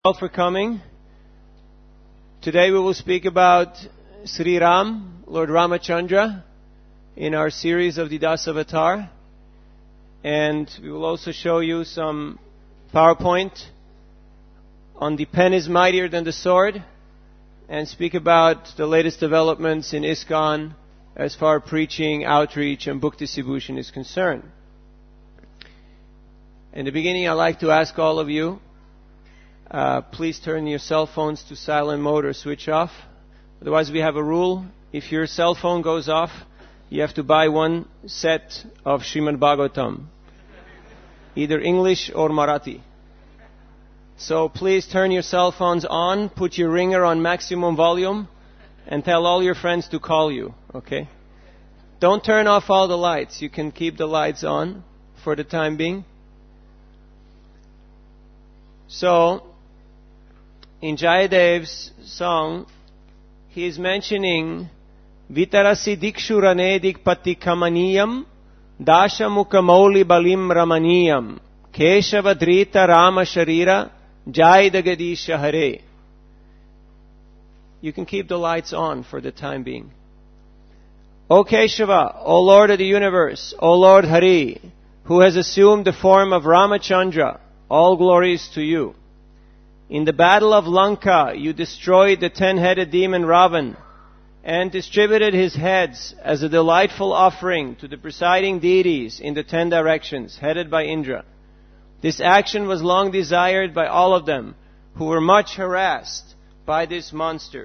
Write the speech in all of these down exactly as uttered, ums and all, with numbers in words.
All for coming. Today we will speak about Sri Ram, Lord Ramachandra, in our series of the Dasavatar. And we will also show you some PowerPoint on the pen is mightier than the sword, and speak about the latest developments in ISKCON as far as preaching, outreach, and book distribution is concerned. In the beginning, I'd like to ask all of you, Uh, please turn your cell phones to silent mode or switch off. Otherwise, we have a rule. If your cell phone goes off, you have to buy one set of Srimad Bhagavatam, either English or Marathi. So please turn your cell phones on, put your ringer on maximum volume, and tell all your friends to call you, okay? Don't turn off all the lights. You can keep the lights on for the time being. So, in Jayadev's song, he is mentioning Vitarasi Dikshuranedik Patikamaniyam Dashamukha Mauli Balim Ramaniyam Keshavadrita Rama Sharira Jayadagadisha Hare. You can keep the lights on for the time being. O Keshava, O Lord of the universe, O Lord Hari, who has assumed the form of Ramachandra, all glories to you. In the battle of Lanka, you destroyed the ten-headed demon Ravan and distributed his heads as a delightful offering to the presiding deities in the ten directions, headed by Indra. This action was long desired by all of them, who were much harassed by this monster.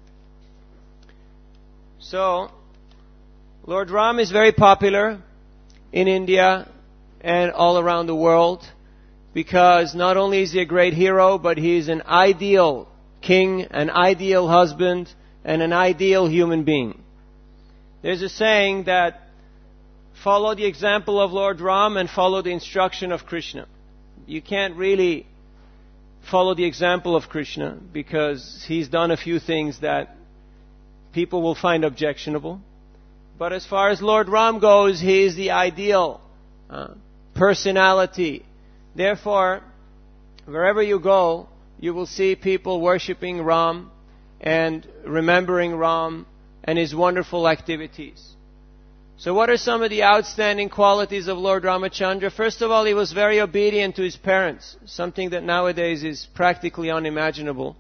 So, Lord Ram is very popular in India and all around the world, because not only is he a great hero, but he is an ideal king, an ideal husband, and an ideal human being. There's a saying that follow the example of Lord Ram and follow the instruction of Krishna. You can't really follow the example of Krishna because he's done a few things that people will find objectionable. But as far as Lord Ram goes, he is the ideal uh, personality. Therefore, wherever you go, you will see people worshipping Ram and remembering Ram and his wonderful activities. So what are some of the outstanding qualities of Lord Ramachandra? First of all, he was very obedient to his parents, something that nowadays is practically unimaginable.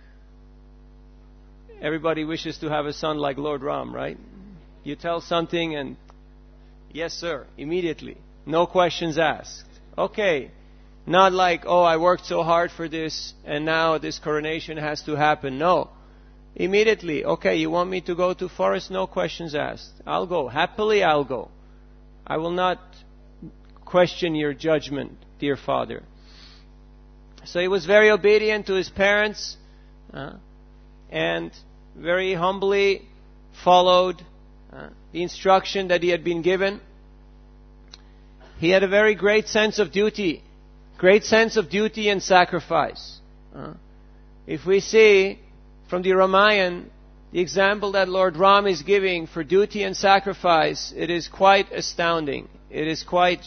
Everybody wishes to have a son like Lord Ram, right? You tell something and, yes sir, immediately. No questions asked. Okay. Not like, oh, I worked so hard for this and now this coronation has to happen. No. Immediately, okay, you want me to go to forest? No questions asked. I'll go. Happily, I'll go. I will not question your judgment, dear father. So he was very obedient to his parents uh, and very humbly followed uh, the instruction that he had been given. He had a very great sense of duty. Great sense of duty and sacrifice. Uh, if we see from the Ramayana the example that Lord Ram is giving for duty and sacrifice, it is quite astounding. It is quite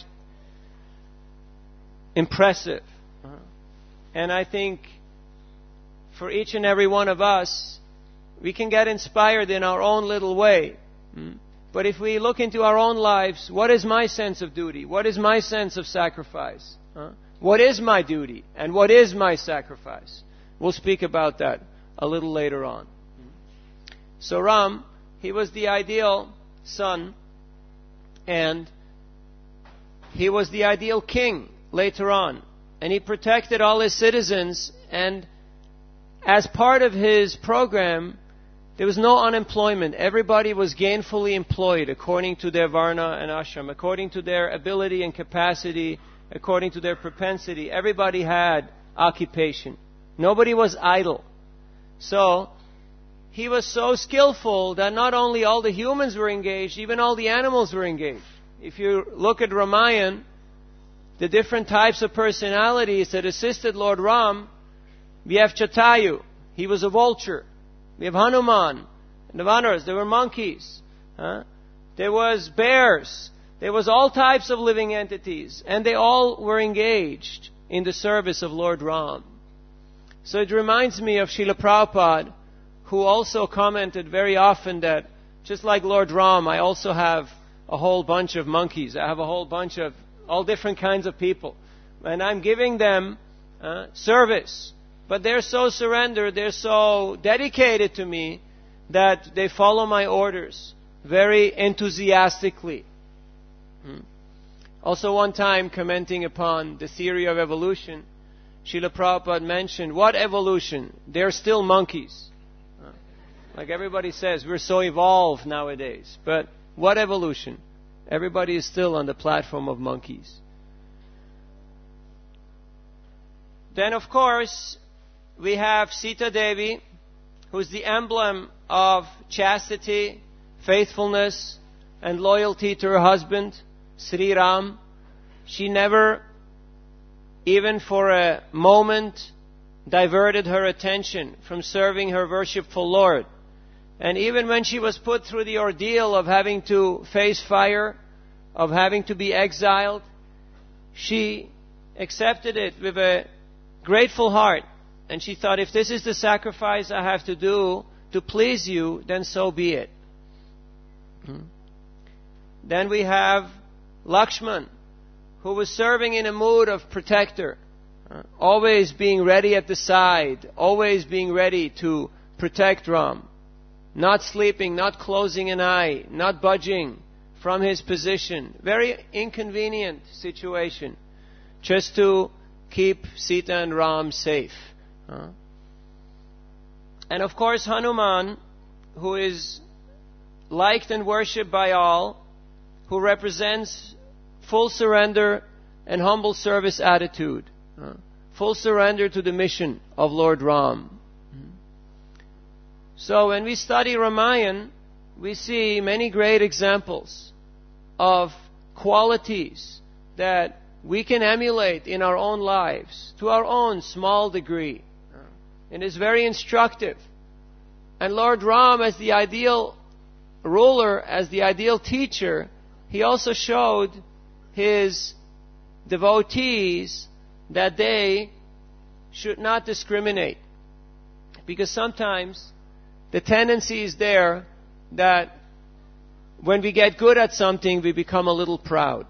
impressive. Uh, and I think for each and every one of us, we can get inspired in our own little way. Mm. But if we look into our own lives, what is my sense of duty? What is my sense of sacrifice? Uh, What is my duty and what is my sacrifice? We'll speak about that a little later on. So Ram, he was the ideal son and he was the ideal king later on. And he protected all his citizens, and as part of his program, there was no unemployment. Everybody was gainfully employed according to their varna and ashram, according to their ability and capacity, according to their propensity. Everybody had occupation. Nobody was idle. So, he was so skillful that not only all the humans were engaged, even all the animals were engaged. If you look at Ramayana, the different types of personalities that assisted Lord Ram, we have Chatayu. He was a vulture. We have Hanuman. And the Vanaras, there were monkeys. Huh? There was bears. There was all types of living entities, and they all were engaged in the service of Lord Ram. So it reminds me of Srila Prabhupada, who also commented very often that, just like Lord Ram, I also have a whole bunch of monkeys. I have a whole bunch of all different kinds of people. And I'm giving them uh, service. But they're so surrendered, they're so dedicated to me that they follow my orders very enthusiastically. Hmm. Also one time, commenting upon the theory of evolution, Srila Prabhupada mentioned, what evolution? They're still monkeys. Uh, like everybody says, we're so evolved nowadays. But what evolution? Everybody is still on the platform of monkeys. Then, of course, we have Sita Devi, who's the emblem of chastity, faithfulness, and loyalty to her husband, Sri Ram. She never, even for a moment, diverted her attention from serving her worshipful Lord. And even when she was put through the ordeal of having to face fire, of having to be exiled, she accepted it with a grateful heart. And she thought, if this is the sacrifice I have to do to please you, then so be it. Hmm. Then we have Lakshman, who was serving in a mood of protector, uh, always being ready at the side, always being ready to protect Ram, not sleeping, not closing an eye, not budging from his position. Very inconvenient situation, just to keep Sita and Ram safe. Uh, and of course Hanuman, who is liked and worshipped by all, who represents full surrender and humble service attitude, uh, full surrender to the mission of Lord Ram. So when we study Ramayana, we see many great examples of qualities that we can emulate in our own lives to our own small degree. It is very instructive. And Lord Ram, as the ideal ruler, as the ideal teacher, he also showed his devotees that they should not discriminate. Because sometimes the tendency is there that when we get good at something, we become a little proud.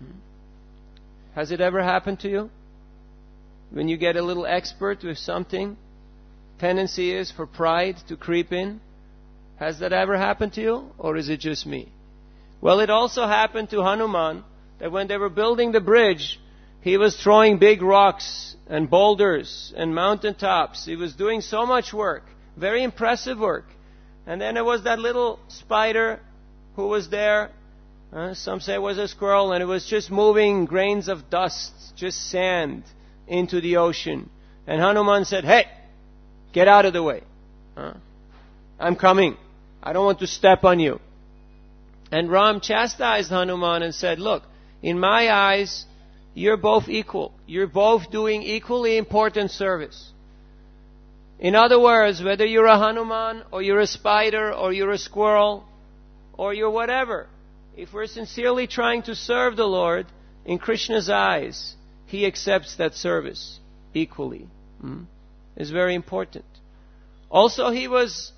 Has it ever happened to you? When you get a little expert with something, tendency is for pride to creep in. Has that ever happened to you? Or is it just me? Well, it also happened to Hanuman, that when they were building the bridge, he was throwing big rocks and boulders and mountaintops. He was doing so much work, very impressive work. And then there was that little spider who was there. Uh, some say it was a squirrel, and it was just moving grains of dust, just sand, into the ocean. And Hanuman said, hey, get out of the way. Uh, I'm coming. I don't want to step on you. And Ram chastised Hanuman and said, look, in my eyes, you're both equal. You're both doing equally important service. In other words, whether you're a Hanuman, or you're a spider, or you're a squirrel, or you're whatever, if we're sincerely trying to serve the Lord, in Krishna's eyes, He accepts that service equally. Mm? It's very important. Also, He was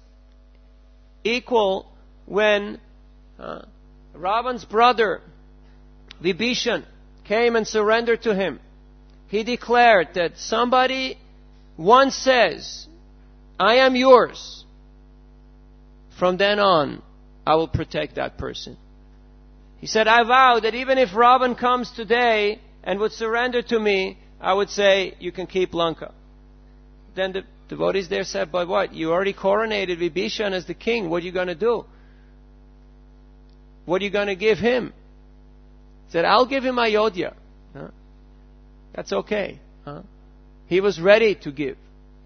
equal when uh, Ravan's brother, Vibhishan, came and surrendered to him. He declared that somebody once says, I am yours. From then on, I will protect that person. He said, I vow that even if Ravan comes today and would surrender to me, I would say, you can keep Lanka. Then the devotees there said, but what? You already coronated Vibhishan as the king. What are you going to do? What are you going to give him? He said, I'll give him Ayodhya. Huh? That's okay. Huh? He was ready to give.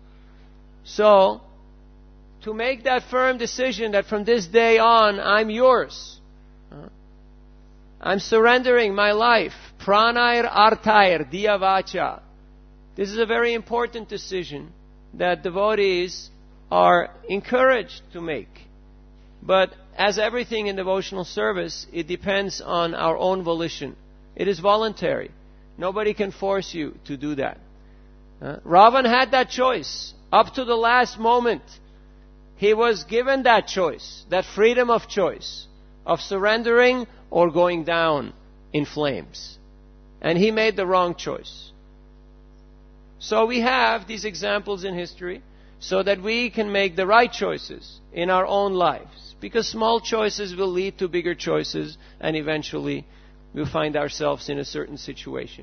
So, to make that firm decision that from this day on, I'm yours. Huh? I'm surrendering my life. Pranair artair diyavacha. This is a very important decision that devotees are encouraged to make. But as everything in devotional service, it depends on our own volition. It is voluntary. Nobody can force you to do that. Uh, Ravan had that choice. Up to the last moment, he was given that choice, that freedom of choice, of surrendering or going down in flames. And he made the wrong choice. So we have these examples in history so that we can make the right choices in our own lives. Because small choices will lead to bigger choices, and eventually we'll find ourselves in a certain situation.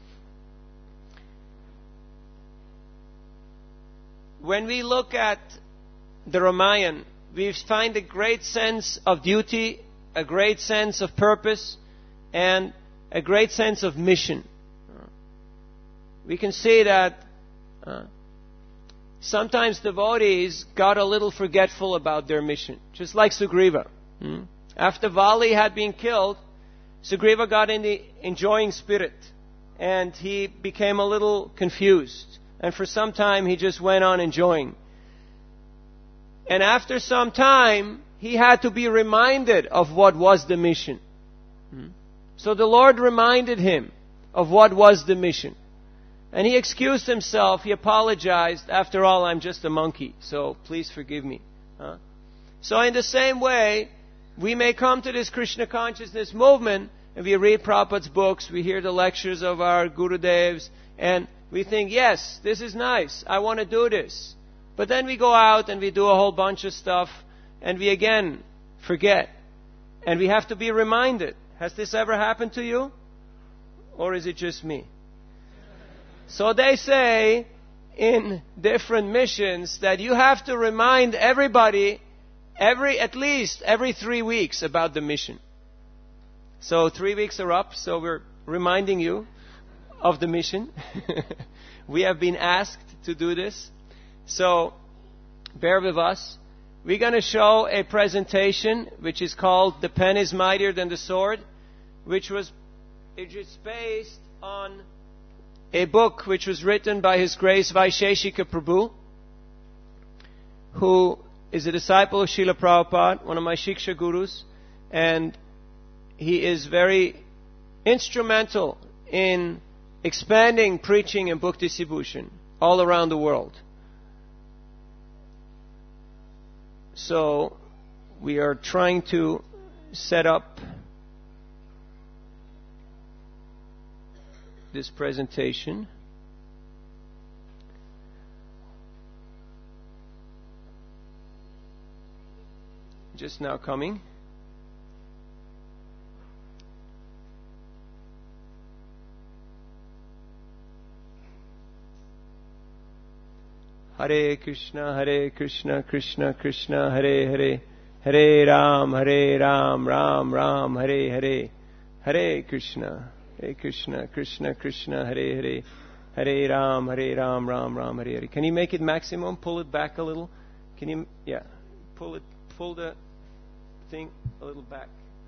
When we look at the Ramayana, we find a great sense of duty, a great sense of purpose, and a great sense of mission. We can see that uh, sometimes devotees got a little forgetful about their mission, just like Sugriva. Hmm? After Vali had been killed, Sugriva got in the enjoying spirit, and he became a little confused. And for some time, he just went on enjoying. And after some time, he had to be reminded of what was the mission. Hmm? So the Lord reminded him of what was the mission. And he excused himself. He apologized. After all, I'm just a monkey, so please forgive me. Huh? So in the same way, we may come to this Krishna consciousness movement, and we read Prabhupada's books, we hear the lectures of our Gurudevs, and we think, yes, this is nice. I want to do this. But then we go out and we do a whole bunch of stuff, and we again forget. And we have to be reminded. Has this ever happened to you? Or is it just me? So they say in different missions that you have to remind everybody every at least every three weeks about the mission. So three weeks are up, so we're reminding you of the mission. We have been asked to do this. So bear with us. We're going to show a presentation which is called The Pen is Mightier Than the Sword, which was it is based on a book which was written by His Grace Vaisheshika Prabhu, who is a disciple of Srila Prabhupada, one of my Shiksha Gurus, and he is very instrumental in expanding preaching and book distribution all around the world. So we are trying to set up this presentation. Just now coming. Hare Krishna, Hare Krishna, Krishna Krishna, Hare Hare, Hare Ram, Hare Ram, Ram Ram, Hare Hare, Hare Krishna, Hare Krishna, Krishna Krishna, Hare Hare, Hare Ram, Hare Ram, Ram Ram, Hare Hare. Can you make it maximum? Pull it back a little. Can you? Yeah, pull it. Pull the thing a little back.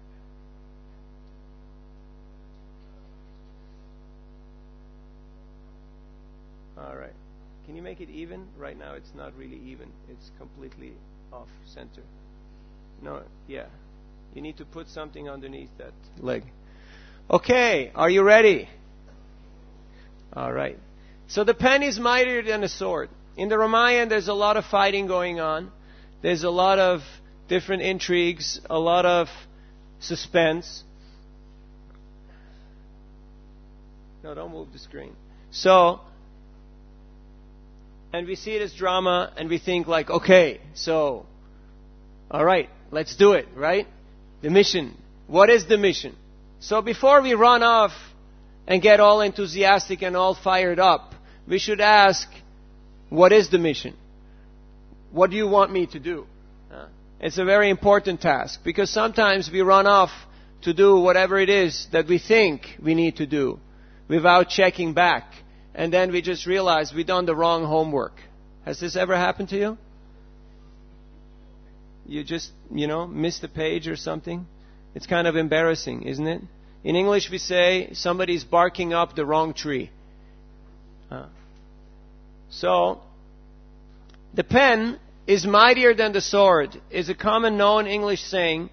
All right. Can you make it even? Right now it's not really even. It's completely off center. No, yeah. You need to put something underneath that leg. Okay, are you ready? All right. So the pen is mightier than a sword. In the Ramayana there's a lot of fighting going on. There's a lot of different intrigues, a lot of suspense. No, don't move the screen. So, and we see this drama and we think like, okay, so, all right, let's do it, right? The mission. What is the mission? So before we run off and get all enthusiastic and all fired up, we should ask, what is the mission? What do you want me to do? Uh, it's a very important task, because sometimes we run off to do whatever it is that we think we need to do without checking back. And then we just realize we've done the wrong homework. Has this ever happened to you? You just, you know, missed a page or something? It's kind of embarrassing, isn't it? In English we say somebody's barking up the wrong tree. Uh, so, the pen is mightier than the sword is a common known English saying.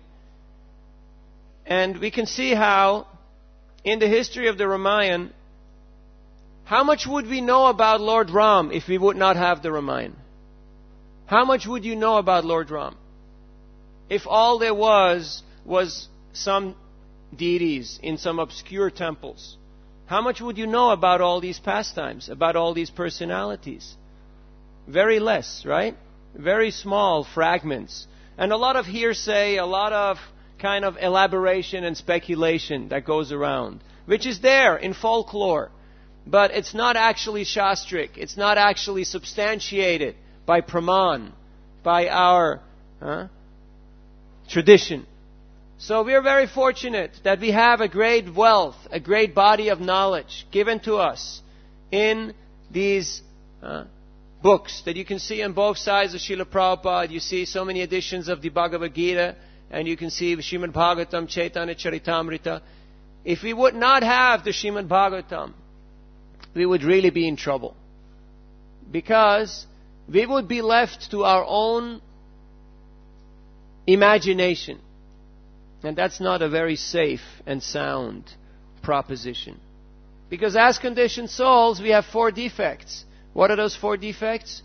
And we can see how in the history of the Ramayana How much would we know about Lord Ram if we would not have the Ramayana? How much would you know about Lord Ram? If all there was was some deities in some obscure temples, how much would you know about all these pastimes, about all these personalities? Very less, right? Very small fragments. And a lot of hearsay, a lot of kind of elaboration and speculation that goes around, which is there in folklore. But it's not actually shastric. It's not actually substantiated by praman, by our huh, tradition. So we are very fortunate that we have a great wealth, a great body of knowledge given to us in these uh, books that you can see on both sides of Srila Prabhupada. You see so many editions of the Bhagavad Gita, and you can see Srimad Bhagavatam, Chaitanya Charitamrita. If we would not have the Srimad Bhagavatam, we would really be in trouble. Because we would be left to our own imagination. And that's not a very safe and sound proposition. Because as conditioned souls, we have four defects. What are those four defects?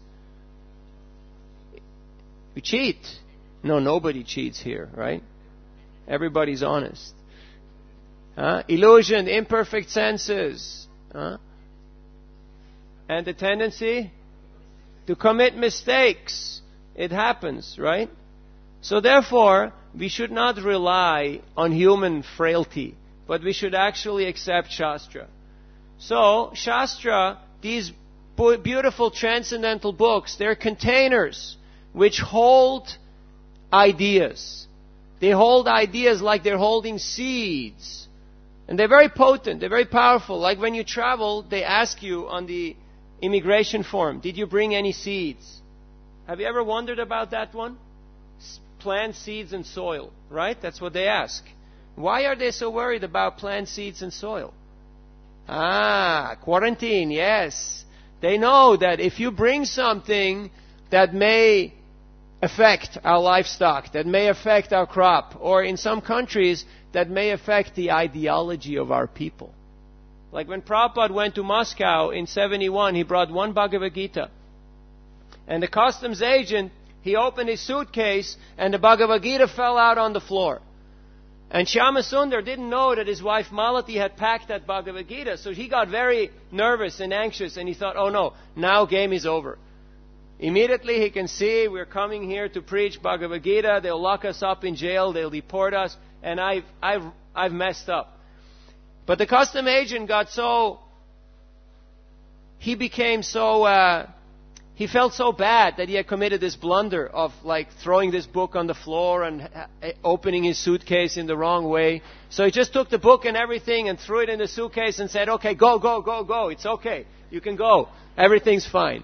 We cheat. No, nobody cheats here, right? Everybody's honest. Huh? Illusion, imperfect senses. Huh? And the tendency to commit mistakes. It happens, right? So therefore, we should not rely on human frailty, but we should actually accept Shastra. So, Shastra, these beautiful transcendental books, they're containers which hold ideas. They hold ideas like they're holding seeds. And they're very potent, they're very powerful. Like when you travel, they ask you on the immigration form, did you bring any seeds? Have you ever wondered about that one? Plant, seeds, and soil, right? That's what they ask. Why are they so worried about plant, seeds, and soil? Ah, quarantine, yes. They know that if you bring something that may affect our livestock, that may affect our crop, or in some countries, that may affect the ideology of our people. Like when Prabhupada went to Moscow in seventy-one, he brought one Bhagavad Gita. And the customs agent, he opened his suitcase and the Bhagavad Gita fell out on the floor. And Shyama Sundar didn't know that his wife Malati had packed that Bhagavad Gita. So he got very nervous and anxious and he thought, oh no, now game is over. Immediately he can see we're coming here to preach Bhagavad Gita. They'll lock us up in jail. They'll deport us. And I've, I've, I've messed up. But the custom agent got so, he became so, uh, he felt so bad that he had committed this blunder of like throwing this book on the floor and opening his suitcase in the wrong way. So he just took the book and everything and threw it in the suitcase and said, okay, go, go, go, go. It's okay. You can go. Everything's fine.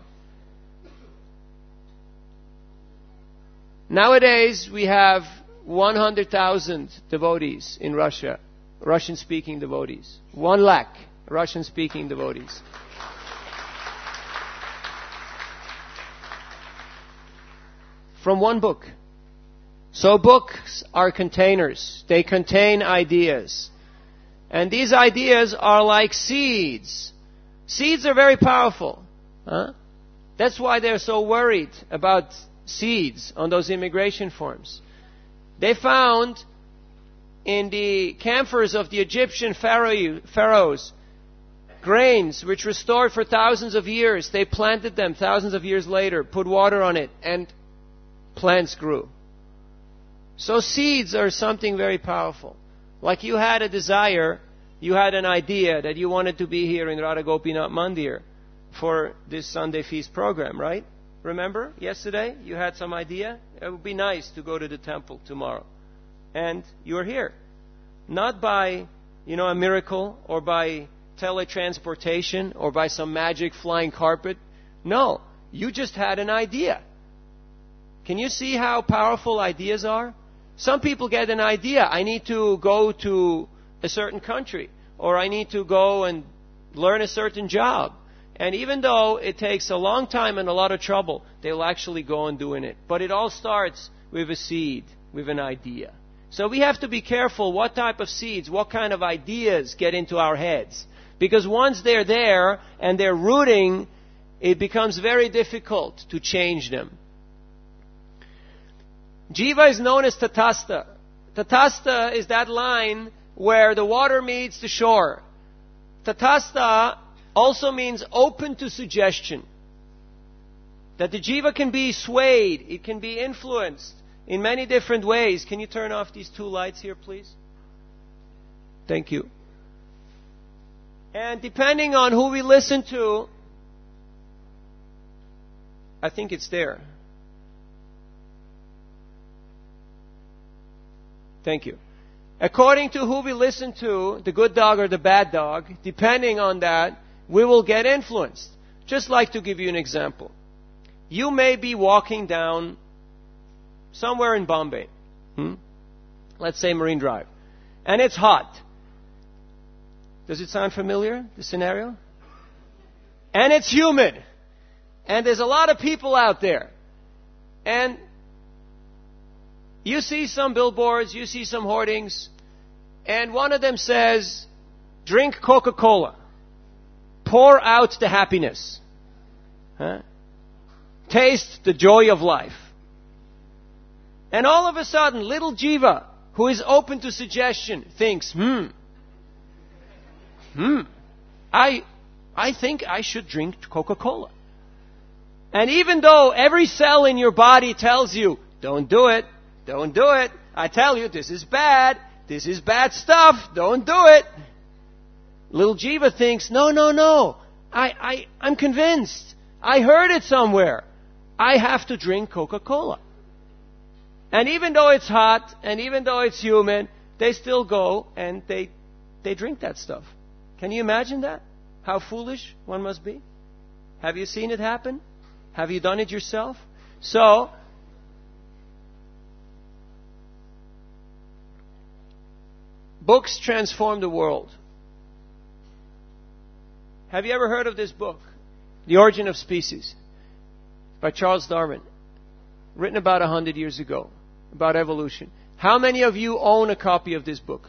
Nowadays, we have one hundred thousand devotees in Russia, Russian-speaking devotees. One lakh Russian-speaking devotees. From one book. So books are containers. They contain ideas. And these ideas are like seeds. Seeds are very powerful. Huh? That's why they're so worried about seeds on those immigration forms. They found in the camphors of the Egyptian pharaoh, pharaohs grains which were stored for thousands of years. They planted them thousands of years later, put water on it, and plants grew. So seeds are something very powerful. Like you had a desire, you had an idea that you wanted to be here in Radha Gopinath Mandir for this Sunday feast program, right? Remember yesterday you had some idea? It would be nice to go to the temple tomorrow. And you're here. Not by, you know, a miracle or by teletransportation or by some magic flying carpet. No, you just had an idea. Can you see how powerful ideas are? Some people get an idea. I need to go to a certain country, or I need to go and learn a certain job. And even though it takes a long time and a lot of trouble, they'll actually go and doing it. But it all starts with a seed, with an idea. So we have to be careful what type of seeds, what kind of ideas get into our heads. Because once they're there and they're rooting, it becomes very difficult to change them. Jiva is known as Tatastha. Tatastha is that line where the water meets the shore. Tatastha also means open to suggestion. That the jiva can be swayed, it can be influenced in many different ways. Can you turn off these two lights here, please? Thank you. And depending on who we listen to, I think it's there. Thank you. According to who we listen to, the good dog or the bad dog, depending on that, we will get influenced. Just like to give you an example. You may be walking down somewhere in Bombay. Hmm? Let's say Marine Drive. And it's hot. Does it sound familiar, the scenario? And it's humid. And there's a lot of people out there. And you see some billboards, you see some hoardings, and one of them says, drink Coca-Cola. Pour out the happiness. Huh? Taste the joy of life. And all of a sudden, little jiva, who is open to suggestion, thinks, hmm, hmm, I, I think I should drink Coca-Cola. And even though every cell in your body tells you, don't do it, don't do it, I tell you, this is bad, this is bad stuff, don't do it. Little jiva thinks, no, no, no, I, I, I'm convinced. I heard it somewhere. I have to drink Coca-Cola. And even though it's hot, and even though it's humid, they still go and they, they drink that stuff. Can you imagine that? How foolish one must be? Have you seen it happen? Have you done it yourself? So, books transform the world. Have you ever heard of this book? The Origin of Species, by Charles Darwin, written about a hundred years ago, about evolution. How many of you own a copy of this book?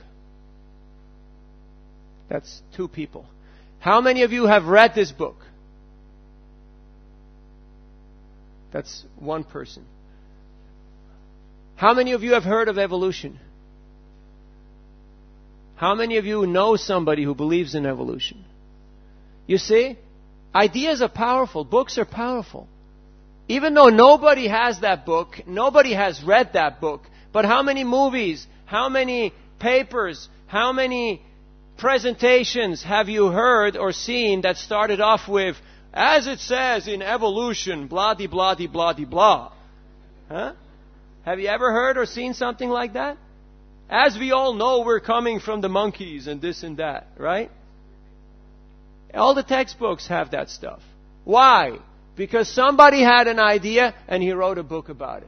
That's two people. How many of you have read this book? That's one person. How many of you have heard of evolution? How many of you know somebody who believes in evolution? You see, ideas are powerful. Books are powerful. Even though nobody has that book, nobody has read that book, but how many movies, how many papers, how many presentations have you heard or seen that started off with, as it says in evolution, blah-de, blah-de, blah-de, blah. Huh? Have you ever heard or seen something like that? As we all know, we're coming from the monkeys and this and that, right? All the textbooks have that stuff. Why? Because somebody had an idea and he wrote a book about it.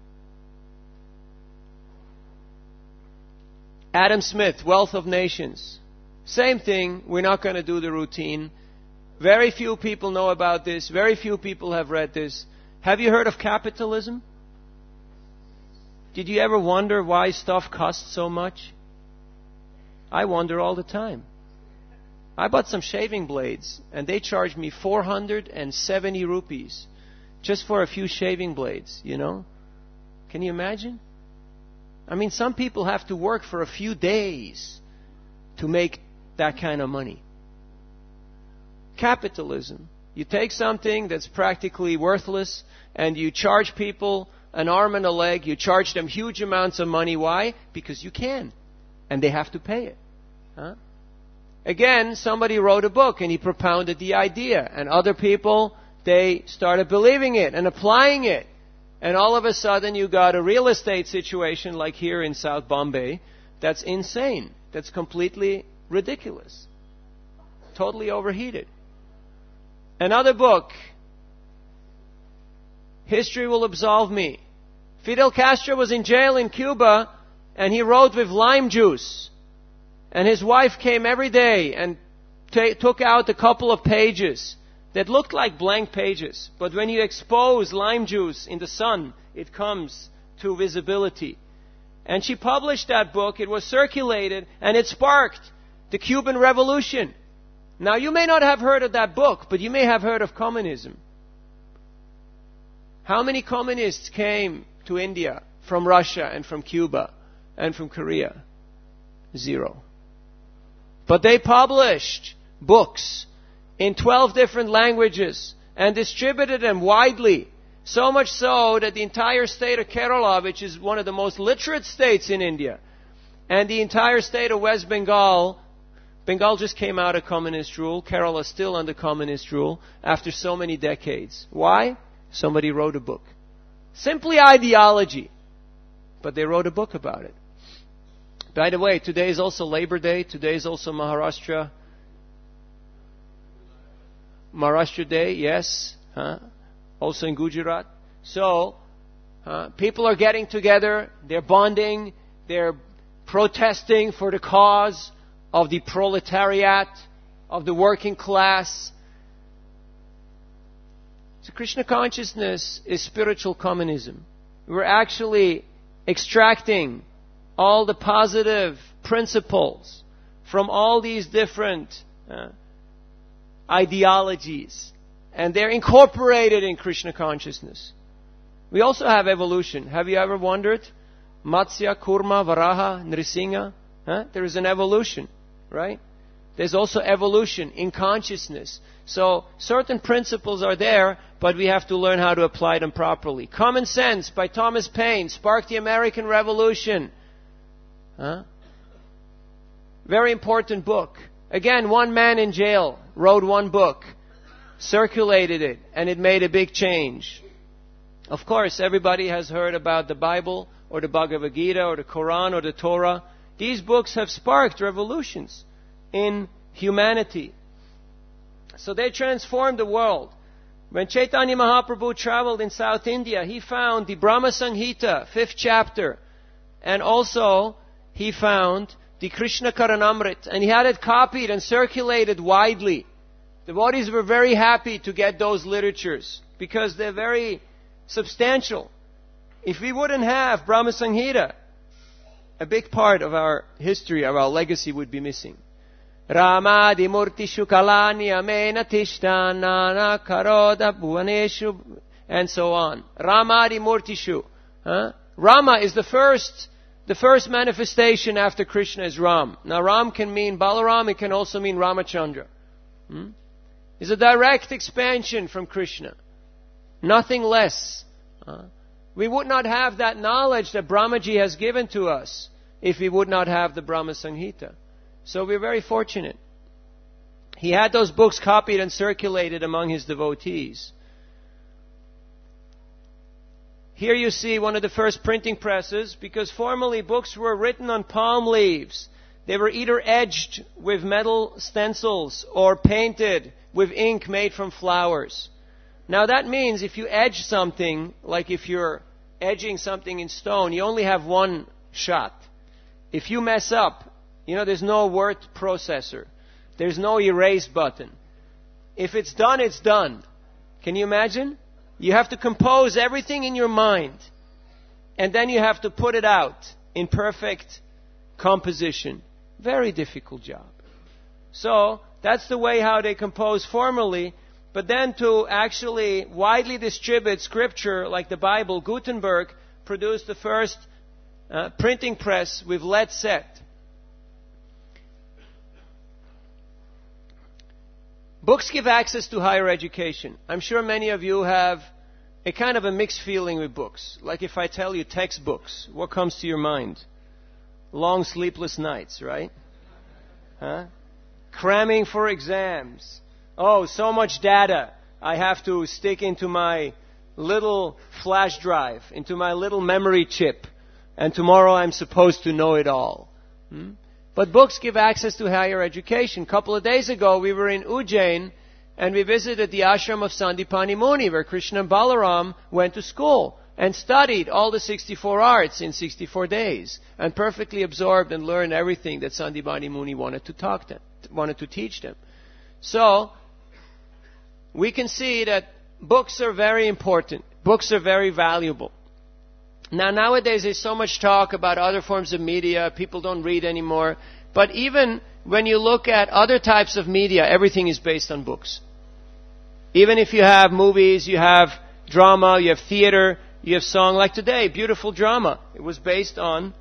Adam Smith, Wealth of Nations. Same thing. We're not going to do the routine. Very few people know about this. Very few people have read this. Have you heard of capitalism? Did you ever wonder why stuff costs so much? I wonder all the time. I bought some shaving blades and they charged me four hundred seventy rupees just for a few shaving blades, you know? Can you imagine? I mean, some people have to work for a few days to make that kind of money. Capitalism. You take something that's practically worthless and you charge people an arm and a leg. You charge them huge amounts of money. Why? Because you can. And they have to pay it. Huh? Again, somebody wrote a book and he propounded the idea. And other people, they started believing it and applying it. And all of a sudden you got a real estate situation like here in South Bombay that's insane. That's completely ridiculous. Totally overheated. Another book, History Will Absolve Me. Fidel Castro was in jail in Cuba and he wrote with lime juice. And his wife came every day and t- took out a couple of pages that looked like blank pages. But when you expose lime juice in the sun, it comes to visibility. And she published that book. It was circulated and it sparked the Cuban Revolution. Now, you may not have heard of that book, but you may have heard of communism. How many communists came to India from Russia and from Cuba and from Korea? Zero. But they published books in twelve different languages and distributed them widely. So much so that the entire state of Kerala, which is one of the most literate states in India, and the entire state of West Bengal, Bengal just came out of communist rule. Kerala is still under communist rule after so many decades. Why? Somebody wrote a book. Simply ideology. But they wrote a book about it. By the way, today is also Labor Day. Today is also Maharashtra. Maharashtra Day, yes. Huh? Also in Gujarat. So, uh, people are getting together. They're bonding. They're protesting for the cause of the proletariat, of the working class. So Krishna consciousness is spiritual communism. We're actually extracting all the positive principles from all these different uh, ideologies, and they're incorporated in Krishna consciousness. We also have evolution. Have you ever wondered? Matsya, Kurma, Varaha, Nrisingha. Huh? There is an evolution, right? There's also evolution in consciousness. So certain principles are there, but we have to learn how to apply them properly. Common Sense by Thomas Paine sparked the American Revolution. Huh? Very important book. Again, one man in jail wrote one book, circulated it, and it made a big change. Of course, everybody has heard about the Bible or the Bhagavad Gita or the Quran or the Torah. These books have sparked revolutions in humanity. So they transformed the world. When Chaitanya Mahaprabhu traveled in South India, he found the Brahma Samhita, fifth chapter, and also he found the Krishna Karanamrit, and he had it copied and circulated widely. Devotees were very happy to get those literatures because they're very substantial. If we wouldn't have Brahma Samhita, a big part of our history, of our legacy would be missing. Ramadi murtishu kalani amena tishtanana karoda bhuvaneshu, and so on. Ramadi murtishu. Huh? Rama is the first, the first manifestation after Krishna is Ram. Now Ram can mean Balaram, it can also mean Ramachandra. Hmm? It's a direct expansion from Krishna. Nothing less. Huh? We would not have that knowledge that Brahmaji has given to us if we would not have the Brahma Samhita. So we're very fortunate. He had those books copied and circulated among his devotees. Here you see one of the first printing presses, because formerly books were written on palm leaves. They were either edged with metal stencils or painted with ink made from flowers. Now that means if you edge something, like if you're edging something in stone, you only have one shot. If you mess up, you know, there's no word processor. There's no erase button. If it's done, it's done. Can you imagine? You have to compose everything in your mind. And then you have to put it out in perfect composition. Very difficult job. So, that's the way how they compose formerly. But then to actually widely distribute scripture like the Bible, Gutenberg produced the first uh, printing press with lead set. Books give access to higher education. I'm sure many of you have a kind of a mixed feeling with books. Like if I tell you textbooks, what comes to your mind? Long sleepless nights, right? Huh? Cramming for exams. Oh, so much data I have to stick into my little flash drive, into my little memory chip, and tomorrow I'm supposed to know it all. Hmm? But books give access to higher education. A couple of days ago, we were in Ujjain, and we visited the ashram of Sandipani Muni, where Krishna and Balaram went to school and studied all the sixty-four arts in sixty-four days, and perfectly absorbed and learned everything that Sandipani Muni wanted to talk them, wanted to teach them. So, we can see that books are very important. Books are very valuable. Now, nowadays there's so much talk about other forms of media. People don't read anymore. But even when you look at other types of media, everything is based on books. Even if you have movies, you have drama, you have theater, you have song, like today, beautiful drama. It was based on,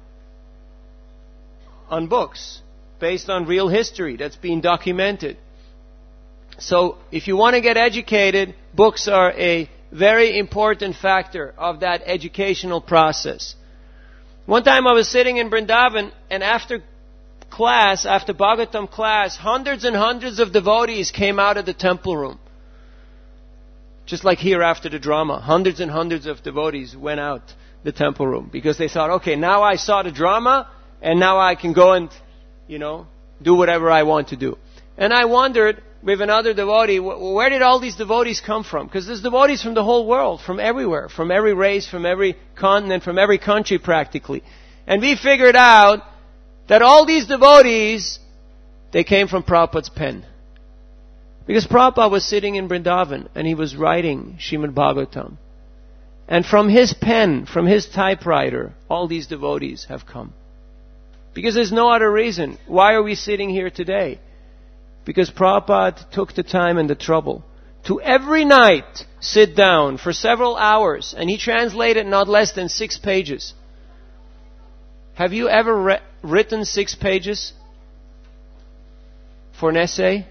on books, based on real history that's being documented. So, if you want to get educated, books are a very important factor of that educational process. One time I was sitting in Vrindavan, and after class, after Bhagavatam class, hundreds and hundreds of devotees came out of the temple room. Just like here after the drama, hundreds and hundreds of devotees went out the temple room because they thought, okay, now I saw the drama and now I can go and, you know, do whatever I want to do. And I wondered with another devotee, where did all these devotees come from? Because there's devotees from the whole world, from everywhere, from every race, from every continent, from every country practically. And we figured out that all these devotees, they came from Prabhupada's pen. Because Prabhupada was sitting in Vrindavan and he was writing Srimad Bhagavatam. And from his pen, from his typewriter, all these devotees have come. Because there's no other reason. Why are we sitting here today? Because Prabhupada took the time and the trouble to every night sit down for several hours, and he translated not less than six pages. Have you ever re- written six pages for an essay?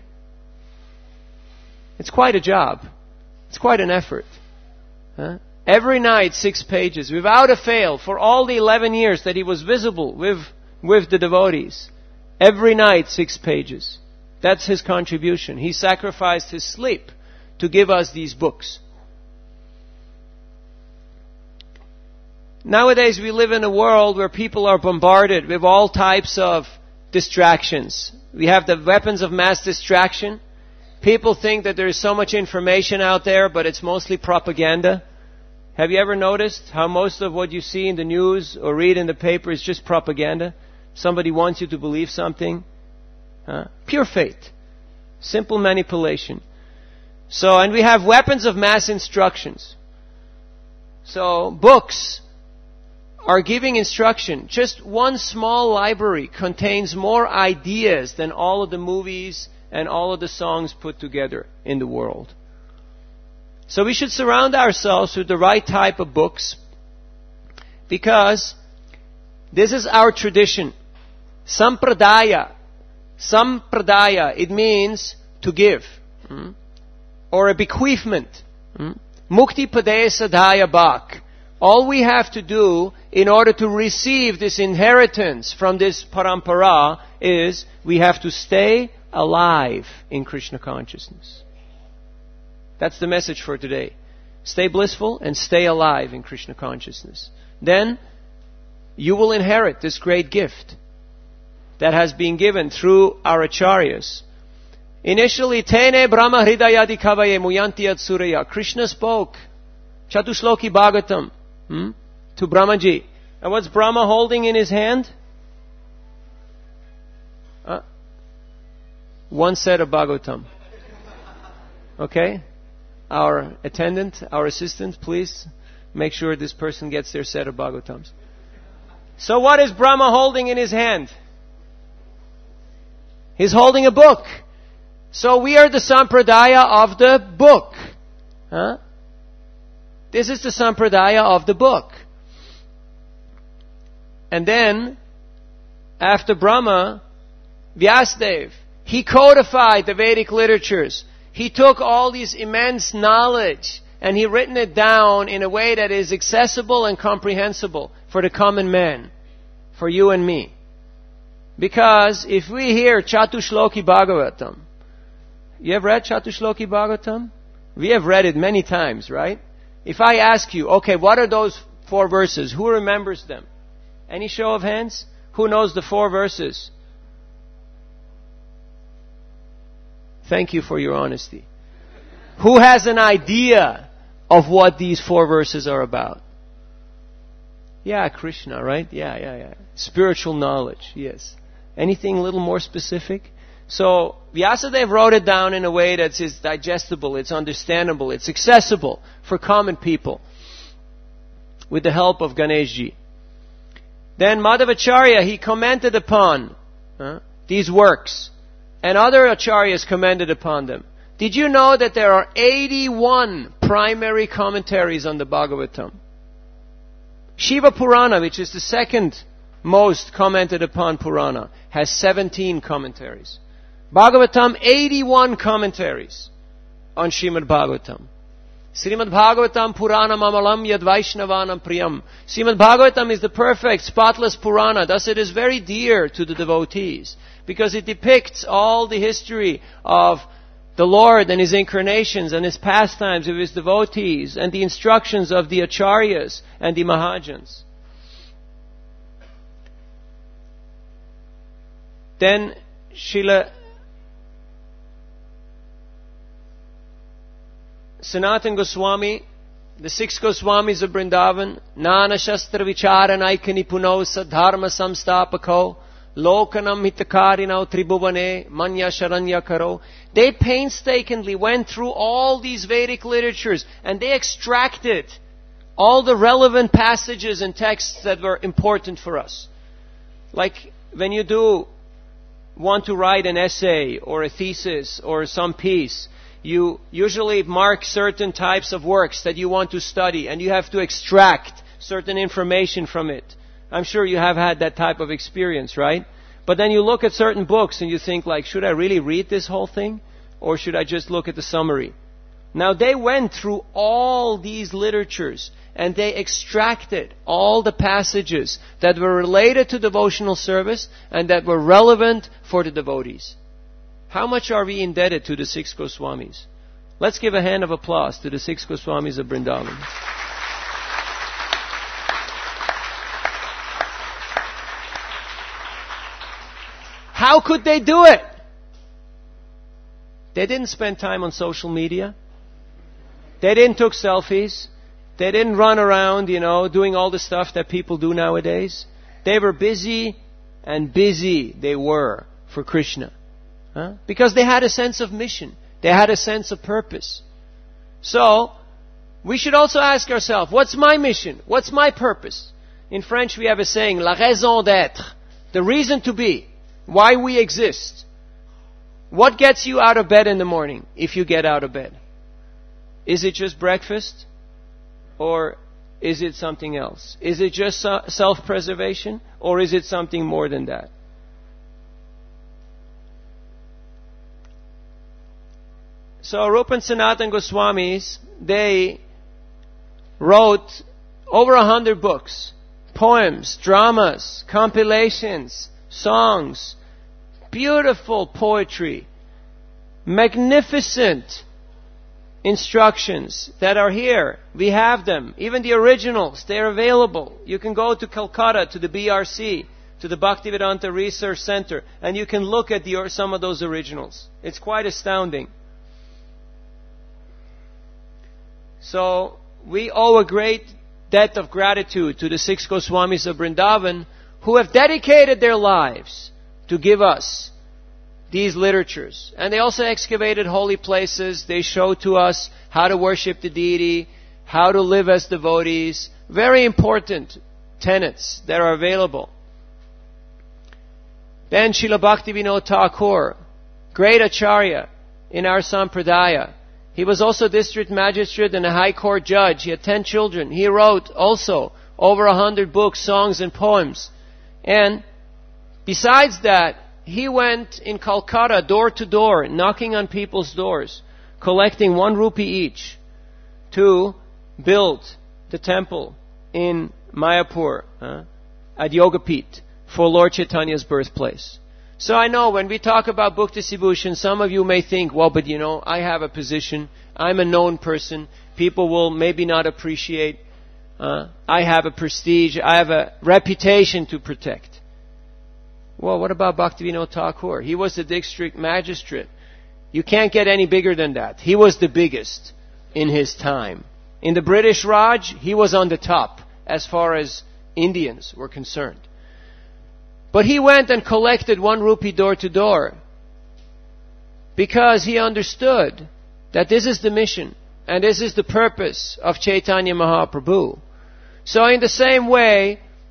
It's quite a job. It's quite an effort. Huh? Every night, six pages, without a fail, for all the eleven years that he was visible with, with the devotees. Every night, six pages. That's his contribution. He sacrificed his sleep to give us these books. Nowadays we live in a world where people are bombarded with all types of distractions. We have the weapons of mass distraction. People think that there is so much information out there, but it's mostly propaganda. Have you ever noticed how most of what you see in the news or read in the paper is just propaganda? Somebody wants you to believe something. Uh, pure faith. Simple manipulation. So, and we have weapons of mass instructions. So, books are giving instruction. Just one small library contains more ideas than all of the movies and all of the songs put together in the world. So we should surround ourselves with the right type of books, because this is our tradition. Sampradaya. Sampradaya, it means to give. Hmm? Or a bequeathment. Hmm? Mukti Padaya Sadhaya Bhak. All we have to do in order to receive this inheritance from this parampara is we have to stay alive in Krishna consciousness. That's the message for today. Stay blissful and stay alive in Krishna consciousness. Then you will inherit this great gift that has been given through our acharyas. Initially, Tene Brahma Hridayadi Kavaye Muyanti Ad Surya. Krishna spoke Chatushloki Bhagavatam hmm, to Brahmaji. And what's Brahma holding in his hand? Uh, one set of Bhagavatam. Okay? Our attendant, our assistant, please make sure this person gets their set of Bhagavatams. So what is Brahma holding in his hand? He's holding a book. So we are the sampradaya of the book. Huh? This is the sampradaya of the book. And then, after Brahma, Vyasadeva, he codified the Vedic literatures. He took all these immense knowledge and he written it down in a way that is accessible and comprehensible for the common man, for you and me. Because if we hear Chatushloki Bhagavatam, you have read Chatushloki Bhagavatam? We have read it many times, right? If I ask you, okay, what are those four verses? Who remembers them? Any show of hands? Who knows the four verses? Thank you for your honesty. Who has an idea of what these four verses are about? Yeah, Krishna, right? Yeah, yeah, yeah. Spiritual knowledge, yes. Anything a little more specific? So, Vyasadeva wrote it down in a way that is digestible, it's understandable, it's accessible for common people with the help of Ganeshji. Then Madhavacharya, he commented upon huh, these works, and other acharyas commented upon them. Did you know that there are eighty-one primary commentaries on the Bhagavatam? Shiva Purana, which is the second most commented upon Purana, has seventeen commentaries. Bhagavatam, eighty-one commentaries on Srimad Bhagavatam. Srimad Bhagavatam Purana Mamalam Yad Vaishnavanam Priyam. Srimad Bhagavatam is the perfect, spotless Purana. Thus it is very dear to the devotees, because it depicts all the history of the Lord and His incarnations and His pastimes of His devotees and the instructions of the Acharyas and the Mahajans. Then Srila Sanatana Goswami, the six Goswamis of Vrindavan, Nana Shastra Vicharanaika Nipuno Sadharma Samstapako, Lokanam Hitakarino Tribhuvane Manya Sharanya Karo. They painstakingly went through all these Vedic literatures and they extracted all the relevant passages and texts that were important for us. Like when you do want to write an essay or a thesis or some piece, you usually mark certain types of works that you want to study and you have to extract certain information from it. I'm sure you have had that type of experience, right? But then you look at certain books and you think like, should I really read this whole thing? Or should I just look at the summary? Now they went through all these literatures and they extracted all the passages that were related to devotional service and that were relevant for the devotees. How much are we indebted to the six Goswamis? Let's give a hand of applause to the six Goswamis of Vrindavan. How could they do it? They didn't spend time on social media. They didn't take selfies. They didn't run around, you know, doing all the stuff that people do nowadays. They were busy, and busy they were for Krishna. Huh? Because they had a sense of mission. They had a sense of purpose. So, we should also ask ourselves, what's my mission? What's my purpose? In French we have a saying, la raison d'être. The reason to be. Why we exist. What gets you out of bed in the morning, if you get out of bed? Is it just breakfast? Or is it something else? Is it just self-preservation? Or is it something more than that? So Rupa and Sanatana Goswamis, they wrote over a hundred books, poems, dramas, compilations, songs, beautiful poetry, magnificent instructions that are here. We have them. Even the originals, they're available. You can go to Calcutta, to the B R C, to the Bhaktivedanta Research Center, and you can look at the, some of those originals. It's quite astounding. So, we owe a great debt of gratitude to the six Goswamis of Vrindavan who have dedicated their lives to give us these literatures. And they also excavated holy places. They showed to us how to worship the deity, how to live as devotees. Very important tenets that are available. Then Srila Bhaktivinoda Thakur, great acharya in our sampradaya. He was also district magistrate and a high court judge. He had ten children. He wrote also over a hundred books, songs and poems. And besides that, he went in Calcutta door to door, knocking on people's doors, collecting one rupee each to build the temple in Mayapur uh, at Yogapith for Lord Chaitanya's birthplace. So I know when we talk about Bhakti Sibhushan, some of you may think, well, but you know, I have a position, I'm a known person, people will maybe not appreciate, uh, I have a prestige, I have a reputation to protect. Well, what about Bhaktivinoda Thakur? He was the district magistrate. You can't get any bigger than that. He was the biggest in his time. In the British Raj, he was on the top as far as Indians were concerned. But he went and collected one rupee door to door because he understood that this is the mission and this is the purpose of Chaitanya Mahaprabhu. So in the same way,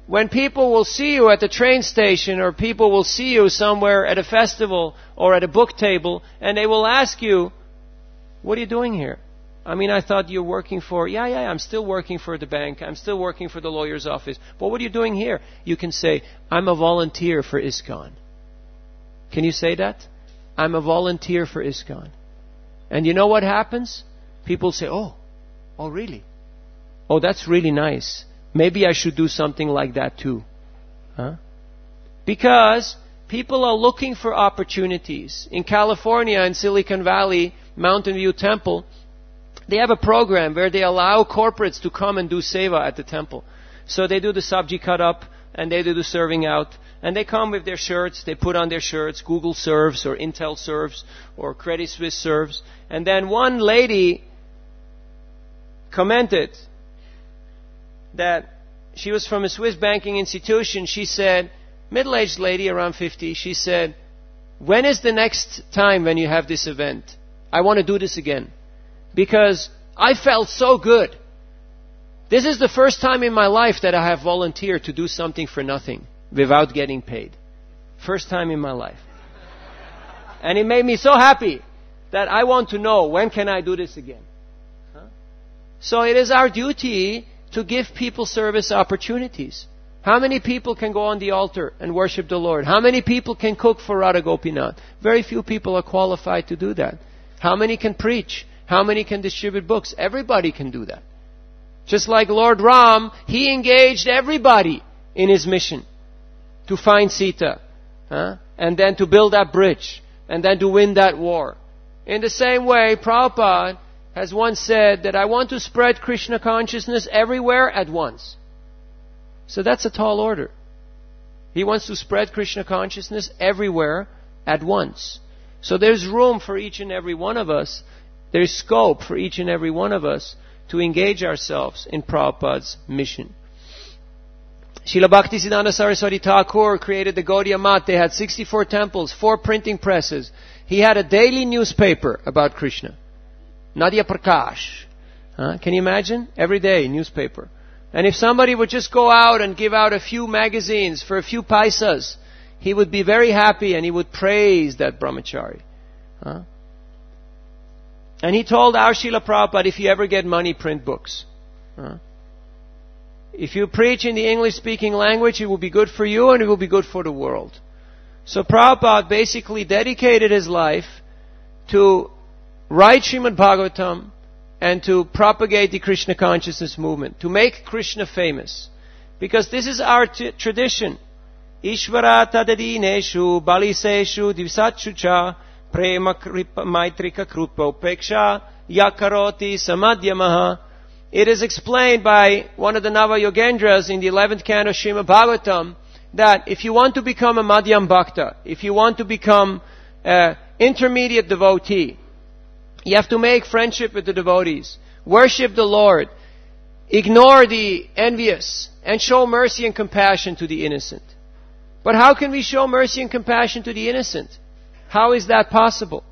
when people will see you at the train station, or people will see you somewhere at a festival or at a book table, and they will ask you, what are you doing here? I mean, I thought you were working for, yeah, yeah, I'm still working for the bank. I'm still working for the lawyer's office. But what are you doing here? You can say, I'm a volunteer for ISKCON. Can you say that? I'm a volunteer for ISKCON. And you know what happens? People say, oh, oh really? Oh, that's really nice. Maybe I should do something like that too. Huh? Because people are looking for opportunities. In California, in Silicon Valley, Mountain View Temple, they have a program where they allow corporates to come and do seva at the temple. So they do the sabji cut up, and they do the serving out. And they come with their shirts, they put on their shirts, Google serves, or Intel serves, or Credit Suisse serves. And then one lady commented that she was from a Swiss banking institution. She said, middle-aged lady, around fifty, she said, when is the next time when you have this event? I want to do this again. Because I felt so good. This is the first time in my life that I have volunteered to do something for nothing without getting paid. First time in my life. And it made me so happy that I want to know, when can I do this again? Huh? So it is our duty to give people service opportunities. How many people can go on the altar and worship the Lord? How many people can cook for Radha Gopinath? Very few people are qualified to do that. How many can preach? How many can distribute books? Everybody can do that. Just like Lord Ram, he engaged everybody in his mission to find Sita, huh? And then to build that bridge, and then to win that war. In the same way, Prabhupada has once said that I want to spread Krishna consciousness everywhere at once. So that's a tall order. He wants to spread Krishna consciousness everywhere at once. So there's room for each and every one of us. There's scope for each and every one of us to engage ourselves in Prabhupada's mission. Srila Bhaktisiddhanta Saraswati Thakur created the Gaudiya Math. They had sixty-four temples, four printing presses. He had a daily newspaper about Krishna. Nadia Prakash. Huh? Can you imagine? Every day, newspaper. And if somebody would just go out and give out a few magazines for a few paisas, he would be very happy and he would praise that brahmachari. Huh? And he told our Srila Prabhupada, if you ever get money, print books. Huh? If you preach in the English-speaking language, it will be good for you and it will be good for the world. So Prabhupada basically dedicated his life to write Srimad Bhagavatam and to propagate the Krishna consciousness movement, to make Krishna famous. Because this is our t- tradition. Ishvara tadadineshu baliseshu divsatchu cha prema kripa maitrika krupa upeksha yakaroti samadhyamaha. It is explained by one of the Nava Yogendras in the eleventh canto of Srimad Bhagavatam that if you want to become a Madhyam Bhakta, if you want to become an intermediate devotee, you have to make friendship with the devotees, worship the Lord, ignore the envious, and show mercy and compassion to the innocent. But how can we show mercy and compassion to the innocent? How is that possible?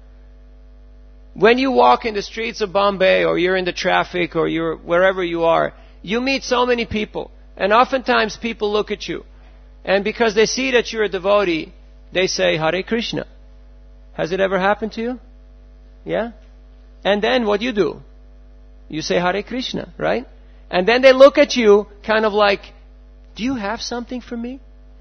When you walk in the streets of Bombay, or you're in the traffic, or you're wherever you are, you meet so many people. And oftentimes people look at you. And because they see that you're a devotee, they say, Hare Krishna. Has it ever happened to you? Yeah? And then what do you do? You say Hare Krishna, right? And then they look at you kind of like, do you have something for me?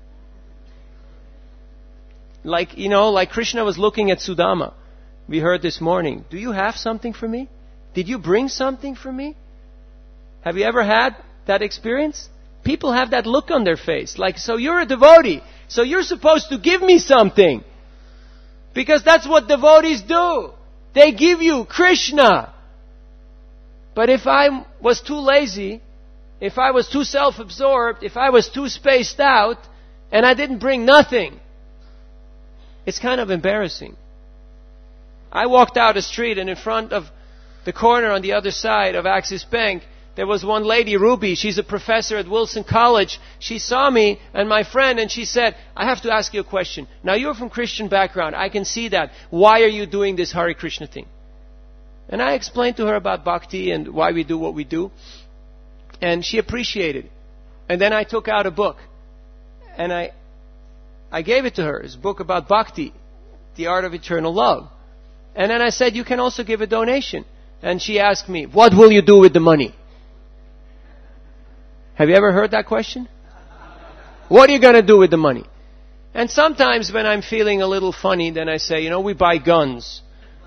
Like, you know, like Krishna was looking at Sudama. We heard this morning. Do you have something for me? Did you bring something for me? Have you ever had that experience? People have that look on their face. Like, so you're a devotee. So you're supposed to give me something. Because that's what devotees do. They give you Krishna. But if I was too lazy, if I was too self-absorbed, if I was too spaced out, and I didn't bring nothing, it's kind of embarrassing. I walked out a street, and in front of the corner on the other side of Axis Bank, there was one lady, Ruby. She's a professor at Wilson College. She saw me and my friend, and she said, I have to ask you a question. Now, you're from Christian background. I can see that. Why are you doing this Hare Krishna thing? And I explained to her about bhakti and why we do what we do. And she appreciated it. And then I took out a book. And I, I gave it to her. It's a book about bhakti, the art of eternal love. And then I said, you can also give a donation. And she asked me, what will you do with the money? Have you ever heard that question? What are you going to do with the money? And sometimes when I'm feeling a little funny, then I say, you know, we buy guns.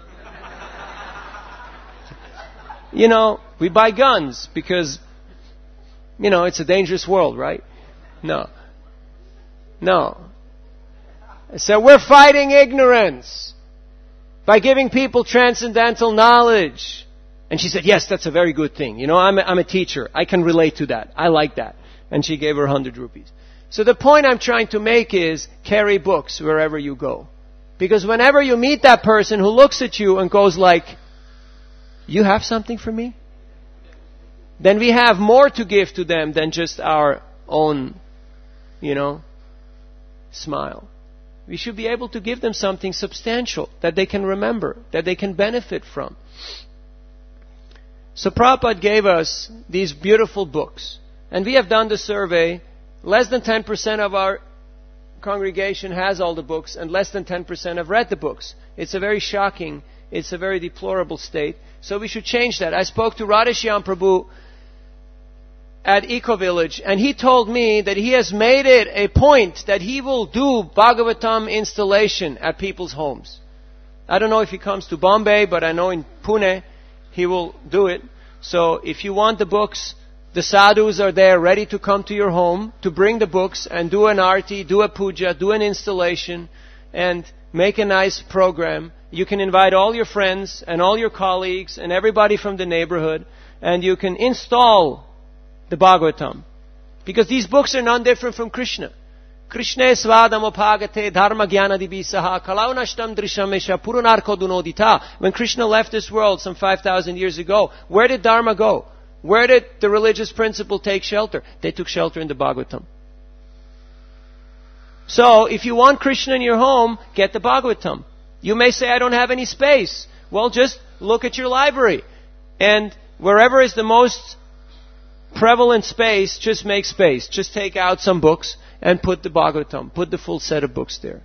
You know, we buy guns because, you know, it's a dangerous world, right? No. No. So we're fighting ignorance by giving people transcendental knowledge. And she said, yes, that's a very good thing. You know, I'm a, I'm a teacher. I can relate to that. I like that. And she gave her a hundred rupees. So the point I'm trying to make is carry books wherever you go. Because whenever you meet that person who looks at you and goes like, you have something for me? Then we have more to give to them than just our own, you know, smile. We should be able to give them something substantial that they can remember, that they can benefit from. So Prabhupada gave us these beautiful books. And we have done the survey. Less than ten percent of our congregation has all the books, and less than ten percent have read the books. It's a very shocking, it's a very deplorable state. So we should change that. I spoke to Radheshyam Prabhu at Eco Village, and he told me that he has made it a point that he will do Bhagavatam installation at people's homes. I don't know if he comes to Bombay, but I know in Pune he will do it. So if you want the books, the sadhus are there ready to come to your home to bring the books and do an arti, do a puja, do an installation, and make a nice program. You can invite all your friends and all your colleagues and everybody from the neighborhood, and you can install the Bhagavatam. Because these books are none different from Krishna. Krishna svadam opagate dharma jnana dibisaha kalaunashtam drishamesha purunarko dunodita. When Krishna left this world some five thousand years ago, where did Dharma go? Where did the religious principle take shelter? They took shelter in the Bhagavatam. So, if you want Krishna in your home, get the Bhagavatam. You may say, I don't have any space. Well, just look at your library. And wherever is the most prevalent space, just make space. Just take out some books and put the Bhagavatam. Put the full set of books there.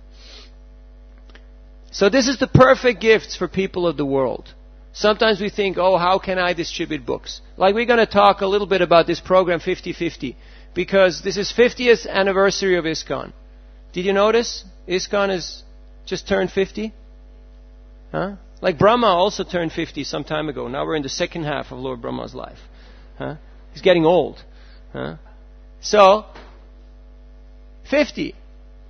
So this is the perfect gifts for people of the world. Sometimes we think, oh, how can I distribute books? Like we're going to talk a little bit about this program fifty fifty. Because this is fiftieth anniversary of ISKCON. Did you notice? ISKCON has just turned fifty. Huh? Like Brahma also turned fifty some time ago. Now we're in the second half of Lord Brahma's life. Huh? He's getting old. Huh? So, fifty.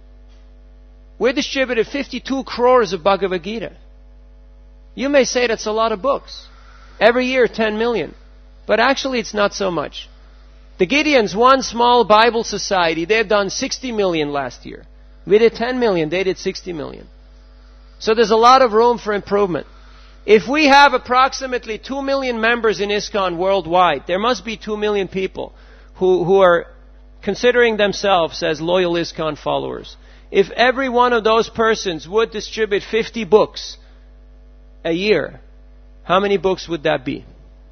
We distributed fifty-two crores of Bhagavad Gita. You may say that's a lot of books. Every year, ten million. But actually, it's not so much. The Gideons, one small Bible society, they've done sixty million last year. We did ten million, they did sixty million. So there's a lot of room for improvement. If we have approximately two million members in ISKCON worldwide, there must be two million people who, who are considering themselves as loyal ISKCON followers. If every one of those persons would distribute fifty books a year, how many books would that be? one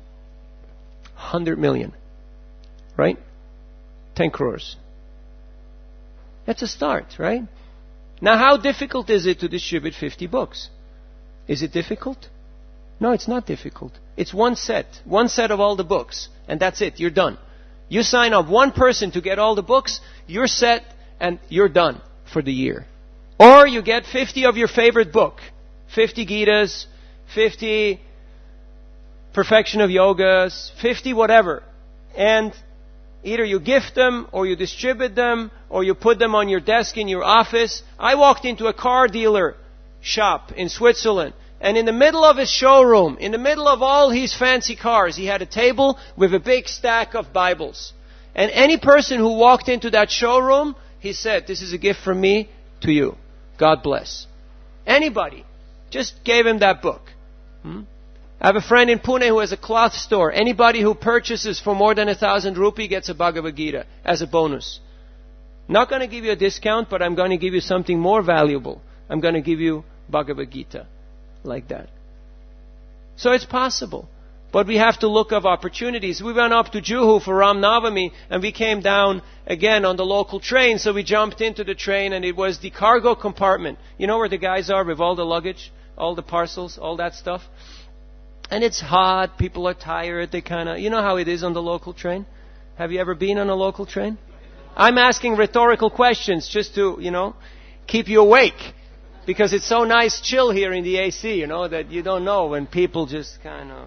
hundred million. Right? ten crores. That's a start, right? Now, how difficult is it to distribute fifty books? Is it difficult? No, it's not difficult. It's one set. One set of all the books. And that's it. You're done. You sign up one person to get all the books, you're set, and you're done for the year. Or you get fifty of your favorite book. fifty Gitas, fifty Perfection of Yogas, fifty whatever. And either you gift them, or you distribute them, or you put them on your desk in your office. I walked into a car dealer shop in Switzerland, and in the middle of his showroom, in the middle of all his fancy cars, he had a table with a big stack of Bibles. And any person who walked into that showroom, he said, this is a gift from me to you. God bless. Anybody. Just gave him that book. Hmm? I have a friend in Pune who has a cloth store. Anybody who purchases for more than a thousand rupee gets a Bhagavad Gita as a bonus. Not going to give you a discount, but I'm going to give you something more valuable. I'm going to give you Bhagavad Gita. Like that. So it's possible But we have to look of opportunities. We went up to Juhu for Ram Navami, and we came down again on the local train. So we jumped into the train, and it was the cargo compartment. You know where the guys are with all the luggage, all the parcels, all that stuff? And it's hot. People are tired. They kind of, you know how it is on the local train? Have you ever been on a local train? I'm asking rhetorical questions just to, you know, keep you awake. Because it's so nice chill here in the A C, you know, that you don't know when people just kind of...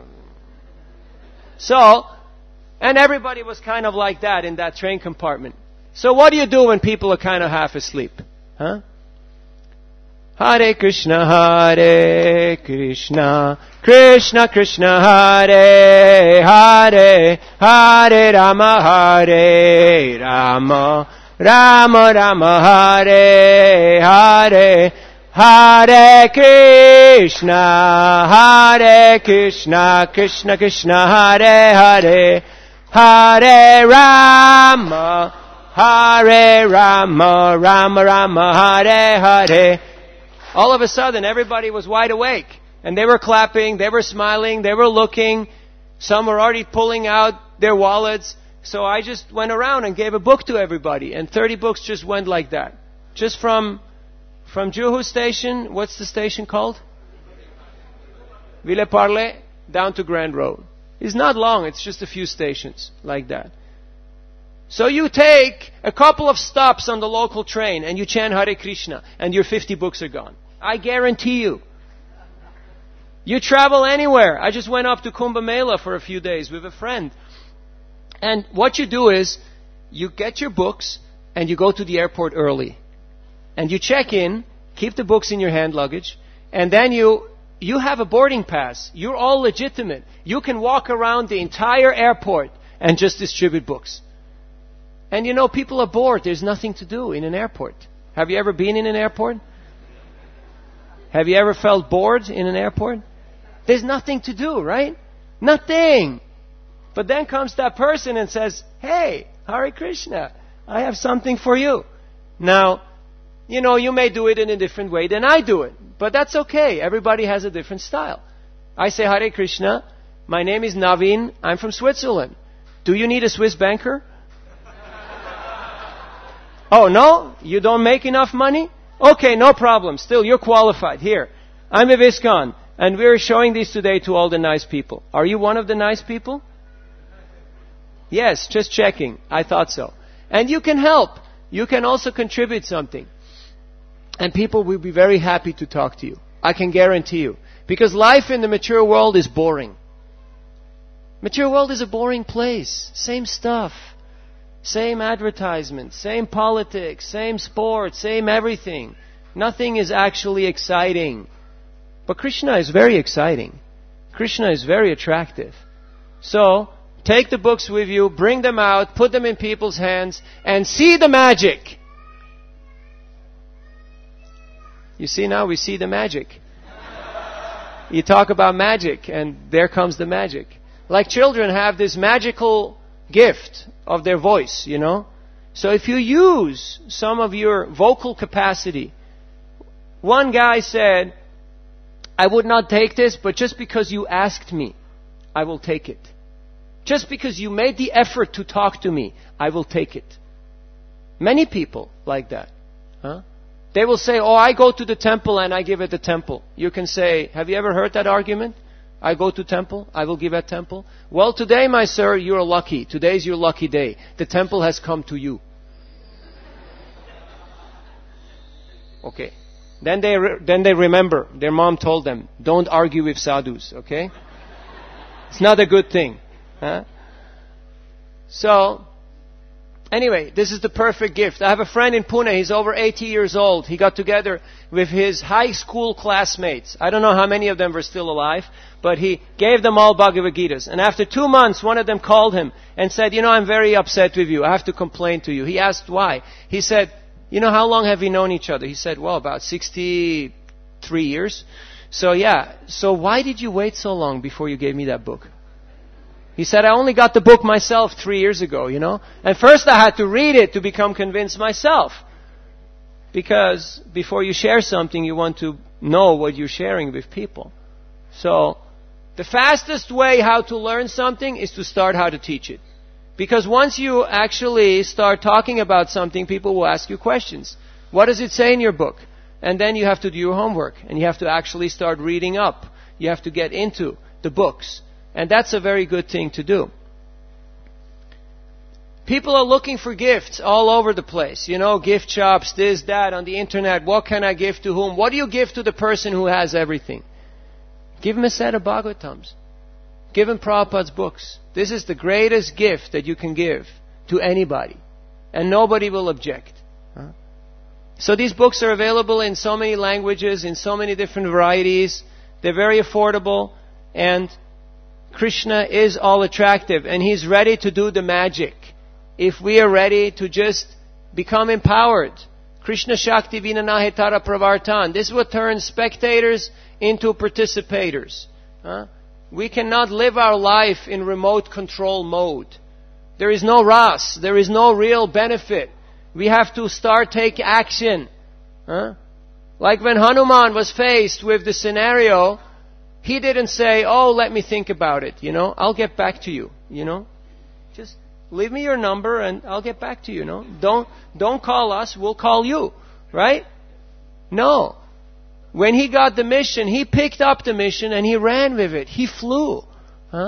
So, and everybody was kind of like that in that train compartment. So what do you do when people are kind of half asleep? Huh? Hare Krishna, Hare Krishna, Krishna Krishna, Hare Hare, Hare Rama, Hare Rama, Rama Rama, Hare Hare, Hare Krishna, Hare Krishna, Krishna Krishna, Hare Hare, Hare Rama, Hare Rama, Rama Rama, Hare Hare. All of a sudden, everybody was wide awake. And they were clapping, they were smiling, they were looking. Some were already pulling out their wallets. So I just went around and gave a book to everybody. And thirty books just went like that. Just from... From Juhu station, what's the station called? Villeparle, down to Grand Road. It's not long, it's just a few stations, like that. So you take a couple of stops on the local train, and you chant Hare Krishna, and your fifty books are gone. I guarantee you. You travel anywhere. I just went up to Kumbh Mela for a few days with a friend. And what you do is, you get your books, and you go to the airport early. And you check in, keep the books in your hand luggage, and then you you have a boarding pass. You're all legitimate. You can walk around the entire airport and just distribute books. And you know, people are bored. There's nothing to do in an airport. Have you ever been in an airport? Have you ever felt bored in an airport? There's nothing to do, right? Nothing. But then comes that person and says, "Hey, Hare Krishna, I have something for you." Now, you know, you may do it in a different way than I do it. But that's okay. Everybody has a different style. I say, "Hare Krishna, my name is Naveen. I'm from Switzerland. Do you need a Swiss banker?" "Oh, no? You don't make enough money?" "Okay, no problem. Still, you're qualified. Here, I'm a Viscon, and we're showing these today to all the nice people. Are you one of the nice people?" "Yes, just checking. I thought so." And you can help. You can also contribute something. And people will be very happy to talk to you. I can guarantee you. Because life in the mature world is boring. Mature world is a boring place. Same stuff. Same advertisements. Same politics. Same sports. Same everything. Nothing is actually exciting. But Krishna is very exciting. Krishna is very attractive. So, take the books with you, bring them out, put them in people's hands, and see the magic. You see now, we see the magic. You talk about magic, and there comes the magic. Like children have this magical gift of their voice, you know. So if you use some of your vocal capacity, one guy said, "I would not take this, but just because you asked me, I will take it. Just because you made the effort to talk to me, I will take it." Many people like that. Huh? They will say, "Oh, I go to the temple and I give at the temple." You can say, have you ever heard that argument? I go to temple, I will give at temple. Well, today, my sir, you're lucky. Today's your lucky day. The temple has come to you. Okay. Then they re- then they remember. Their mom told them, don't argue with sadhus, okay? It's not a good thing. Huh? So, anyway, this is the perfect gift. I have a friend in Pune. He's over eighty years old. He got together with his high school classmates. I don't know how many of them were still alive, but he gave them all Bhagavad Gitas. And after two months, one of them called him and said, "You know, I'm very upset with you. I have to complain to you." He asked why. He said, "You know, how long have we known each other?" He said, "Well, about sixty-three years. So yeah, so why did you wait so long before you gave me that book?" He said, "I only got the book myself three years ago, you know. And first I had to read it to become convinced myself. Because before you share something, you want to know what you're sharing with people. So, The fastest way how to learn something is to start how to teach it. Because once you actually start talking about something, people will ask you questions. What does it say in your book? And then you have to do your homework. And you have to actually start reading up. You have to get into the books. And that's a very good thing to do. People are looking for gifts all over the place. You know, gift shops, this, that, on the internet. What can I give to whom? What do you give to the person who has everything? Give him a set of Bhagavatams. Give him Prabhupada's books. This is the greatest gift that you can give to anybody. And nobody will object. Huh? So these books are available in so many languages, in so many different varieties. They're very affordable. And Krishna is all attractive. And He's ready to do the magic. If we are ready to just become empowered. Krishna Shakti Vinanahetara Pravartan. This is what turns spectators into participators. Huh? We cannot live our life in remote control mode. There is no ras. There is no real benefit. We have to start take action. Huh? Like when Hanuman was faced with the scenario, he didn't say, oh, let me think about it. You know, I'll get back to you. You know, just leave me your number and I'll get back to you. You know, don't don't call us. We'll call you. Right? No. When he got the mission, he picked up the mission and he ran with it. He flew. Huh?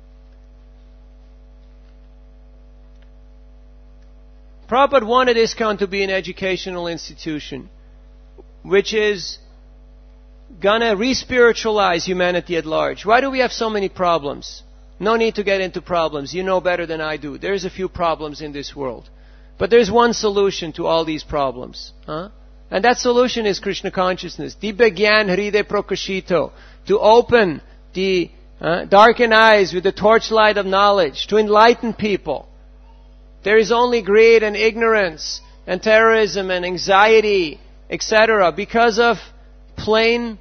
Prabhupada wanted ISKCON to be an educational institution, which is gonna re-spiritualize humanity at large. Why do we have so many problems? No need to get into problems. You know better than I do. There's a few problems in this world. But there's one solution to all these problems. Huh? And that solution is Krishna consciousness. Dibhya-gyan hride prakashito. To open the uh, darkened eyes with the torchlight of knowledge. To enlighten people. There is only greed and ignorance and terrorism and anxiety, et cetera because of plain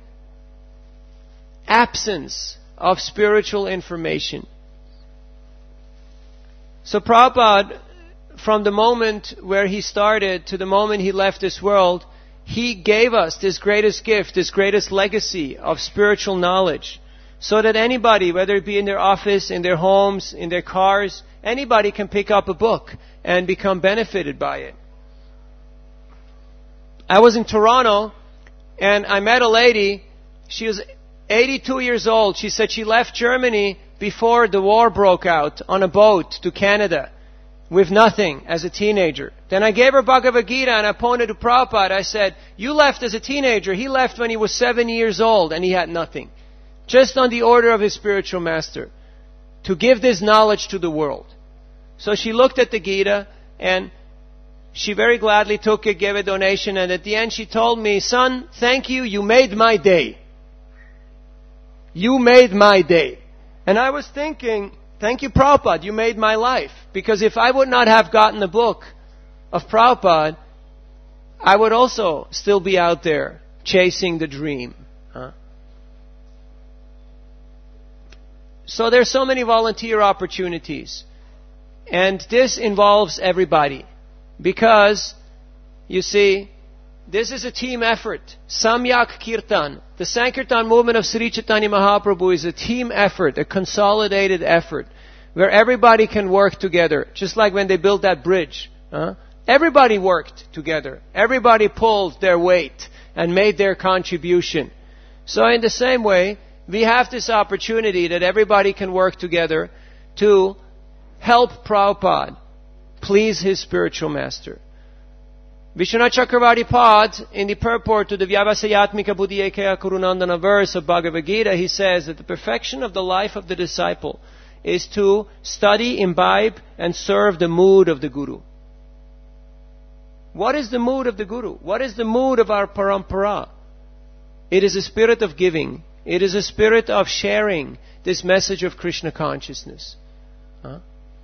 absence of spiritual information. So Prabhupada, from the moment where he started to the moment he left this world, he gave us this greatest gift, this greatest legacy of spiritual knowledge. So that anybody, whether it be in their office, in their homes, in their cars, anybody can pick up a book and become benefited by it. I was in Toronto and I met a lady. She was eighty-two years old. She said she left Germany before the war broke out on a boat to Canada with nothing as a teenager. Then I gave her Bhagavad Gita and I pointed to Prabhupada. I said, you left as a teenager. He left when he was seven years old and he had nothing. Just on the order of his spiritual master. To give this knowledge to the world. So she looked at the Gita and she very gladly took it, gave a donation, and at the end she told me, son, thank you, you made my day. You made my day. And I was thinking, thank you Prabhupada, you made my life. Because if I would not have gotten the book of Prabhupada, I would also still be out there chasing the dream. Huh? So there's so many volunteer opportunities. And this involves everybody. Because, you see, this is a team effort. Samyak Kirtan. The Sankirtan movement of Sri Chaitanya Mahaprabhu is a team effort, a consolidated effort, where everybody can work together. Just like when they built that bridge. Huh? Everybody worked together. Everybody pulled their weight and made their contribution. So in the same way, we have this opportunity that everybody can work together to help Prabhupada please his spiritual master. Vishwanath Chakravarti Pad, in the purport to the Vyavasayatmika Buddhi Ekaya Kurunandana verse of Bhagavad Gita, he says that the perfection of the life of the disciple is to study, imbibe, and serve the mood of the Guru. What is the mood of the Guru? What is the mood of our parampara? It is a spirit of giving. It is a spirit of sharing this message of Krishna consciousness. Huh?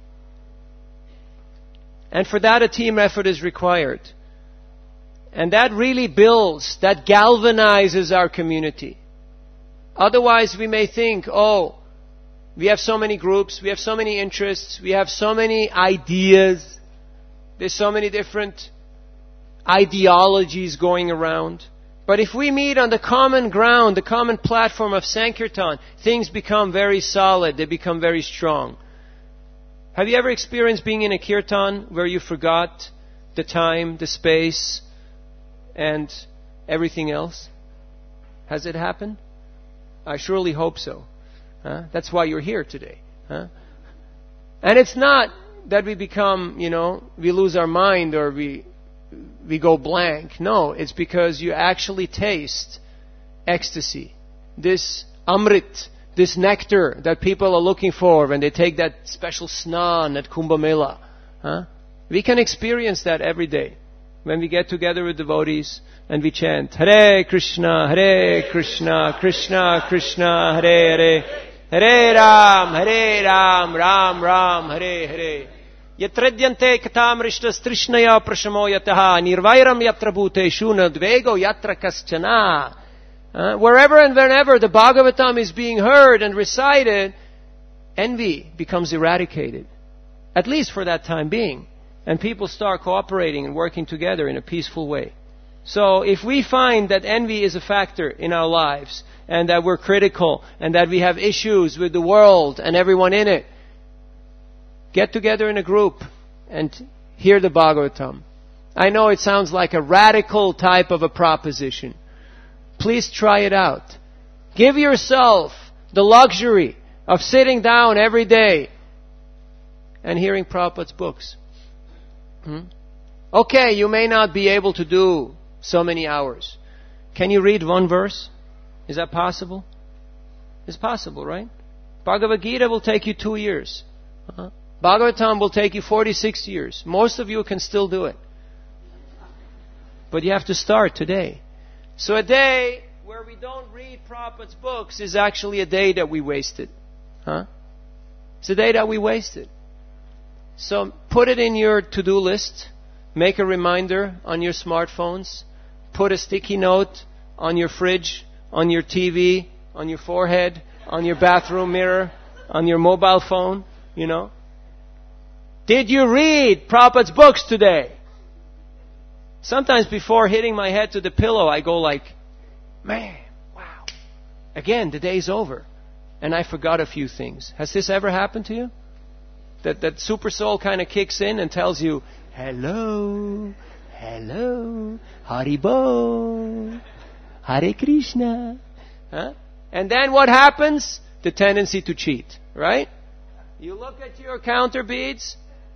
And for that a team effort is required. And that really builds, that galvanizes our community. Otherwise we may think, oh, we have so many groups, we have so many interests, we have so many ideas, there's so many different ideologies going around. But if we meet on the common ground, the common platform of Sankirtan, things become very solid. They become very strong. Have you ever experienced being in a kirtan where you forgot the time, the space, and everything else? Has it happened? I surely hope so. Huh? That's why you're here today. Huh? And it's not that we become, you know, we lose our mind or we we go blank. No, it's because you actually taste ecstasy. This amrit, this nectar that people are looking for when they take that special snan at Kumbh Mela. Huh? We can experience that every day when we get together with devotees and we chant Hare Krishna, Hare Krishna, Krishna Krishna, Hare Hare, Hare Ram, Hare Ram, Ram Ram, Hare Hare. Yatredyante katam rishtas trishnaya prashamo yataha nirvairam yatra bhuteshu nadvego yatra kaschana. Uh, wherever and whenever the Bhagavatam is being heard and recited, envy becomes eradicated, at least for that time being. And people start cooperating and working together in a peaceful way. So if we find that envy is a factor in our lives, and that we're critical, and that we have issues with the world and everyone in it, get together in a group and hear the Bhagavatam. I know it sounds like a radical type of a proposition. Please try it out. Give yourself the luxury of sitting down every day and hearing Prabhupada's books. Hmm? Okay, you may not be able to do so many hours. Can you read one verse? Is that possible? It's possible, right? Bhagavad Gita will take you two years. Uh-huh. Bhagavatam will take you forty-six years. Most of you can still do it. But you have to start today. So a day where we don't read Prabhupada's books is actually a day that we wasted. Huh? It's a day that we wasted. So put it in your to-do list. Make a reminder on your smartphones. Put a sticky note on your fridge, on your T V, on your forehead, on your bathroom mirror, on your mobile phone, you know. Did you read Prabhupada's books today? Sometimes before hitting my head to the pillow, I go like, man, wow. Again, the day's over. And I forgot a few things. Has this ever happened to you? That that super soul kind of kicks in and tells you, hello, hello, Haribo, Hare Krishna. Huh? And then what happens? The tendency to cheat, right? You look at your counter beads,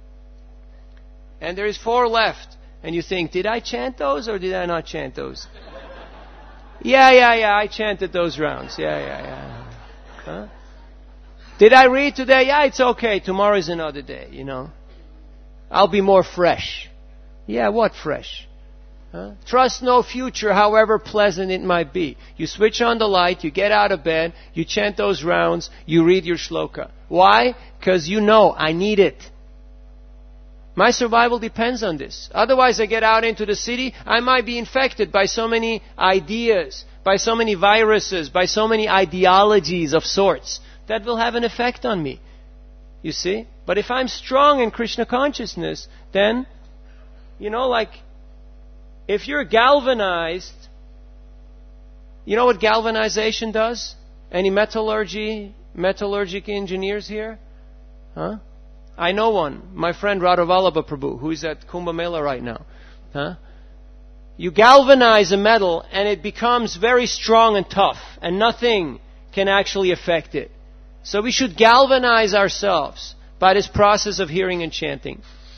and there is four left. And you think, did I chant those or did I not chant those? yeah, yeah, yeah, I chanted those rounds. Yeah, yeah, yeah. Huh? Did I read today? Yeah, it's okay. Tomorrow is another day, you know. I'll be more fresh. Yeah, what fresh? Huh? Trust no future, however pleasant it might be. You switch on the light, you get out of bed, you chant those rounds, you read your shloka. Why? Because you know, I need it. My survival depends on this. Otherwise, I get out into the city, I might be infected by so many ideas, by so many viruses, by so many ideologies of sorts that will have an effect on me. You see? But if I'm strong in Krishna consciousness, then, you know, like, if you're galvanized, you know what galvanization does? Any metallurgy, metallurgic engineers here? Huh? I know one, my friend Radhavallabha Prabhu, who is at Kumbh Mela right now. Huh? You galvanize a metal and it becomes very strong and tough, and nothing can actually affect it. So we should galvanize ourselves by this process of hearing and chanting.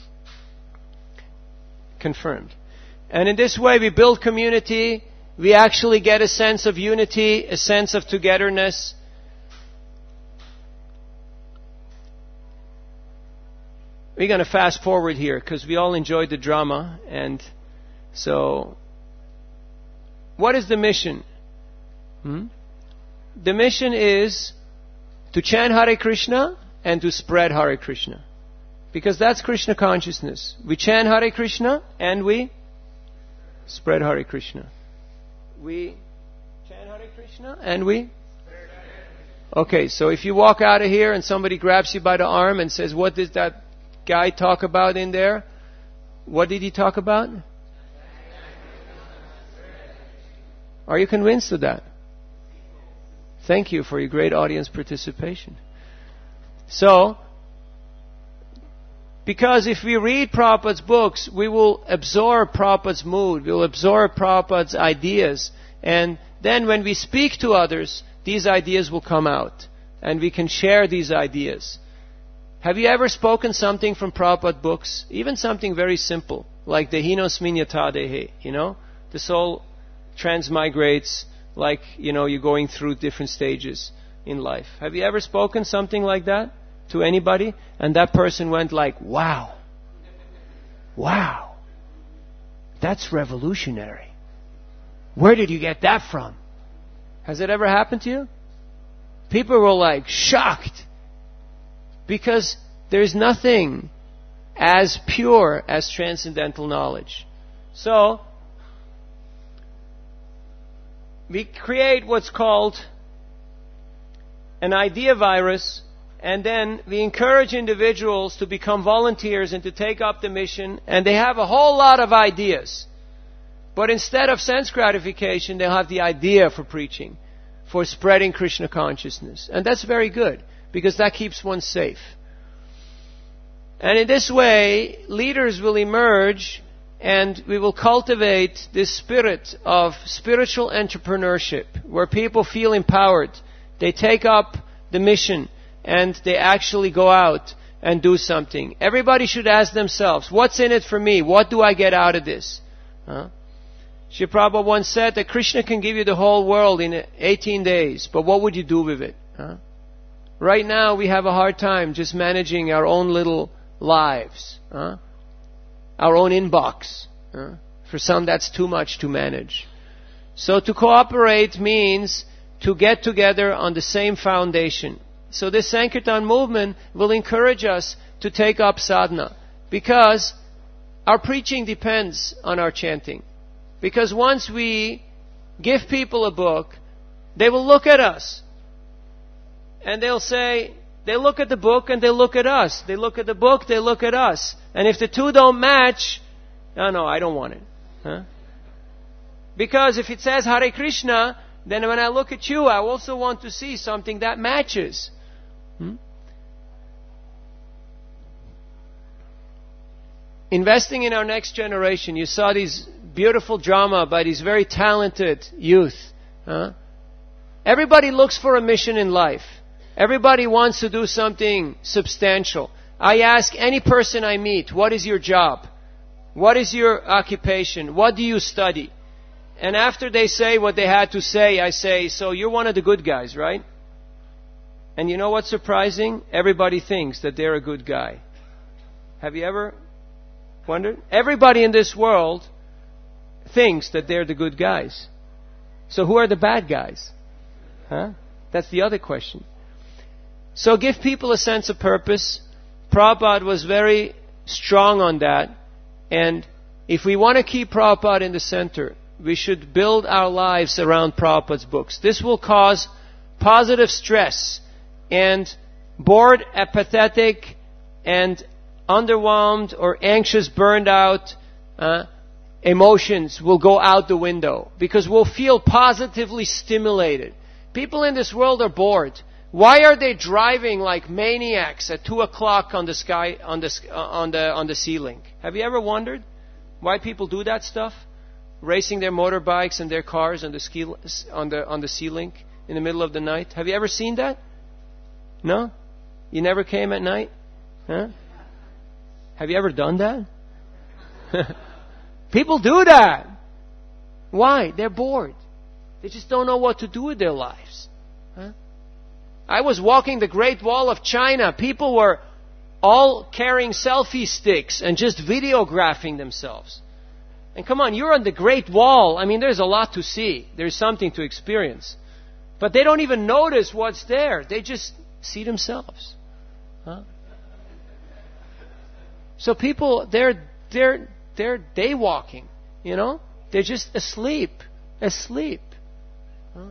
Confirmed. And in this way we build community, we actually get a sense of unity, a sense of togetherness. We're going to fast forward here because we all enjoyed the drama. And so, what is the mission? Hmm? The mission is to chant Hare Krishna and to spread Hare Krishna. Because that's Krishna consciousness. We chant Hare Krishna and we spread Hare Krishna. We chant Hare Krishna and we... Okay, so if you walk out of here and somebody grabs you by the arm and says, what did that guy talk about in there? What did he talk about? Are you convinced of that? Thank you for your great audience participation. So, because if we read Prabhupada's books, we will absorb Prabhupada's mood, we will absorb Prabhupada's ideas, and then when we speak to others, these ideas will come out, and we can share these ideas. Have you ever spoken something from Prabhupada books? Even something very simple, like the Hinos Minyatadehe, you know? The soul transmigrates like, you know, you're going through different stages in life. Have you ever spoken something like that to anybody? And that person went like, wow. Wow. That's revolutionary. Where did you get that from? Has it ever happened to you? People were like shocked. Because there's nothing as pure as transcendental knowledge. So, we create what's called an idea virus, and then we encourage individuals to become volunteers and to take up the mission, and they have a whole lot of ideas. But instead of sense gratification, they'll have the idea for preaching, for spreading Krishna consciousness. And that's very good, because that keeps one safe. And in this way, leaders will emerge, and we will cultivate this spirit of spiritual entrepreneurship, where people feel empowered. They take up the mission, and they actually go out and do something. Everybody should ask themselves, what's in it for me? What do I get out of this? Huh? Srila Prabhupada once said that Krishna can give you the whole world in eighteen days, but what would you do with it? Huh? Right now we have a hard time just managing our own little lives, huh? Our own inbox. Huh? For some that's too much to manage. So to cooperate means to get together on the same foundation. So this Sankirtan movement will encourage us to take up sadhana, because our preaching depends on our chanting. Because once we give people a book, they will look at us. And they'll say, they look at the book and they look at us. They look at the book, they look at us. And if the two don't match, no, no, I don't want it. Huh? Because if it says Hare Krishna, then when I look at you, I also want to see something that matches. Hmm? Investing in our next generation. You saw these beautiful drama by these very talented youth. Huh? Everybody looks for a mission in life. Everybody wants to do something substantial. I ask any person I meet, what is your job? What is your occupation? What do you study? And after they say what they had to say, I say, so you're one of the good guys, right? And you know what's surprising? Everybody thinks that they're a good guy. Have you ever wondered? Everybody in this world thinks that they're the good guys. So who are the bad guys? Huh? That's the other question. So give people a sense of purpose. Prabhupada was very strong on that. And if we want to keep Prabhupada in the center, we should build our lives around Prabhupada's books. This will cause positive stress, and bored, apathetic, and underwhelmed or anxious, burned out uh, emotions will go out the window, because we'll feel positively stimulated. People in this world are bored. Why are they driving like maniacs at two o'clock on the sky, on the uh, on the on the ceiling? Have you ever wondered why people do that stuff? Racing their motorbikes and their cars on the ski, on the on the ceiling in the middle of the night. Have you ever seen that? No? You never came at night? Huh? Have you ever done that? People do that. Why? They're bored. They just don't know what to do with their lives. Huh? I was walking the Great Wall of China. People were all carrying selfie sticks and just videographing themselves. And come on, you're on the Great Wall. I mean, there's a lot to see. There's something to experience. But they don't even notice what's there. They just see themselves. Huh? So people, they're, they're, they're day walking, you know? They're just asleep. Asleep. Huh?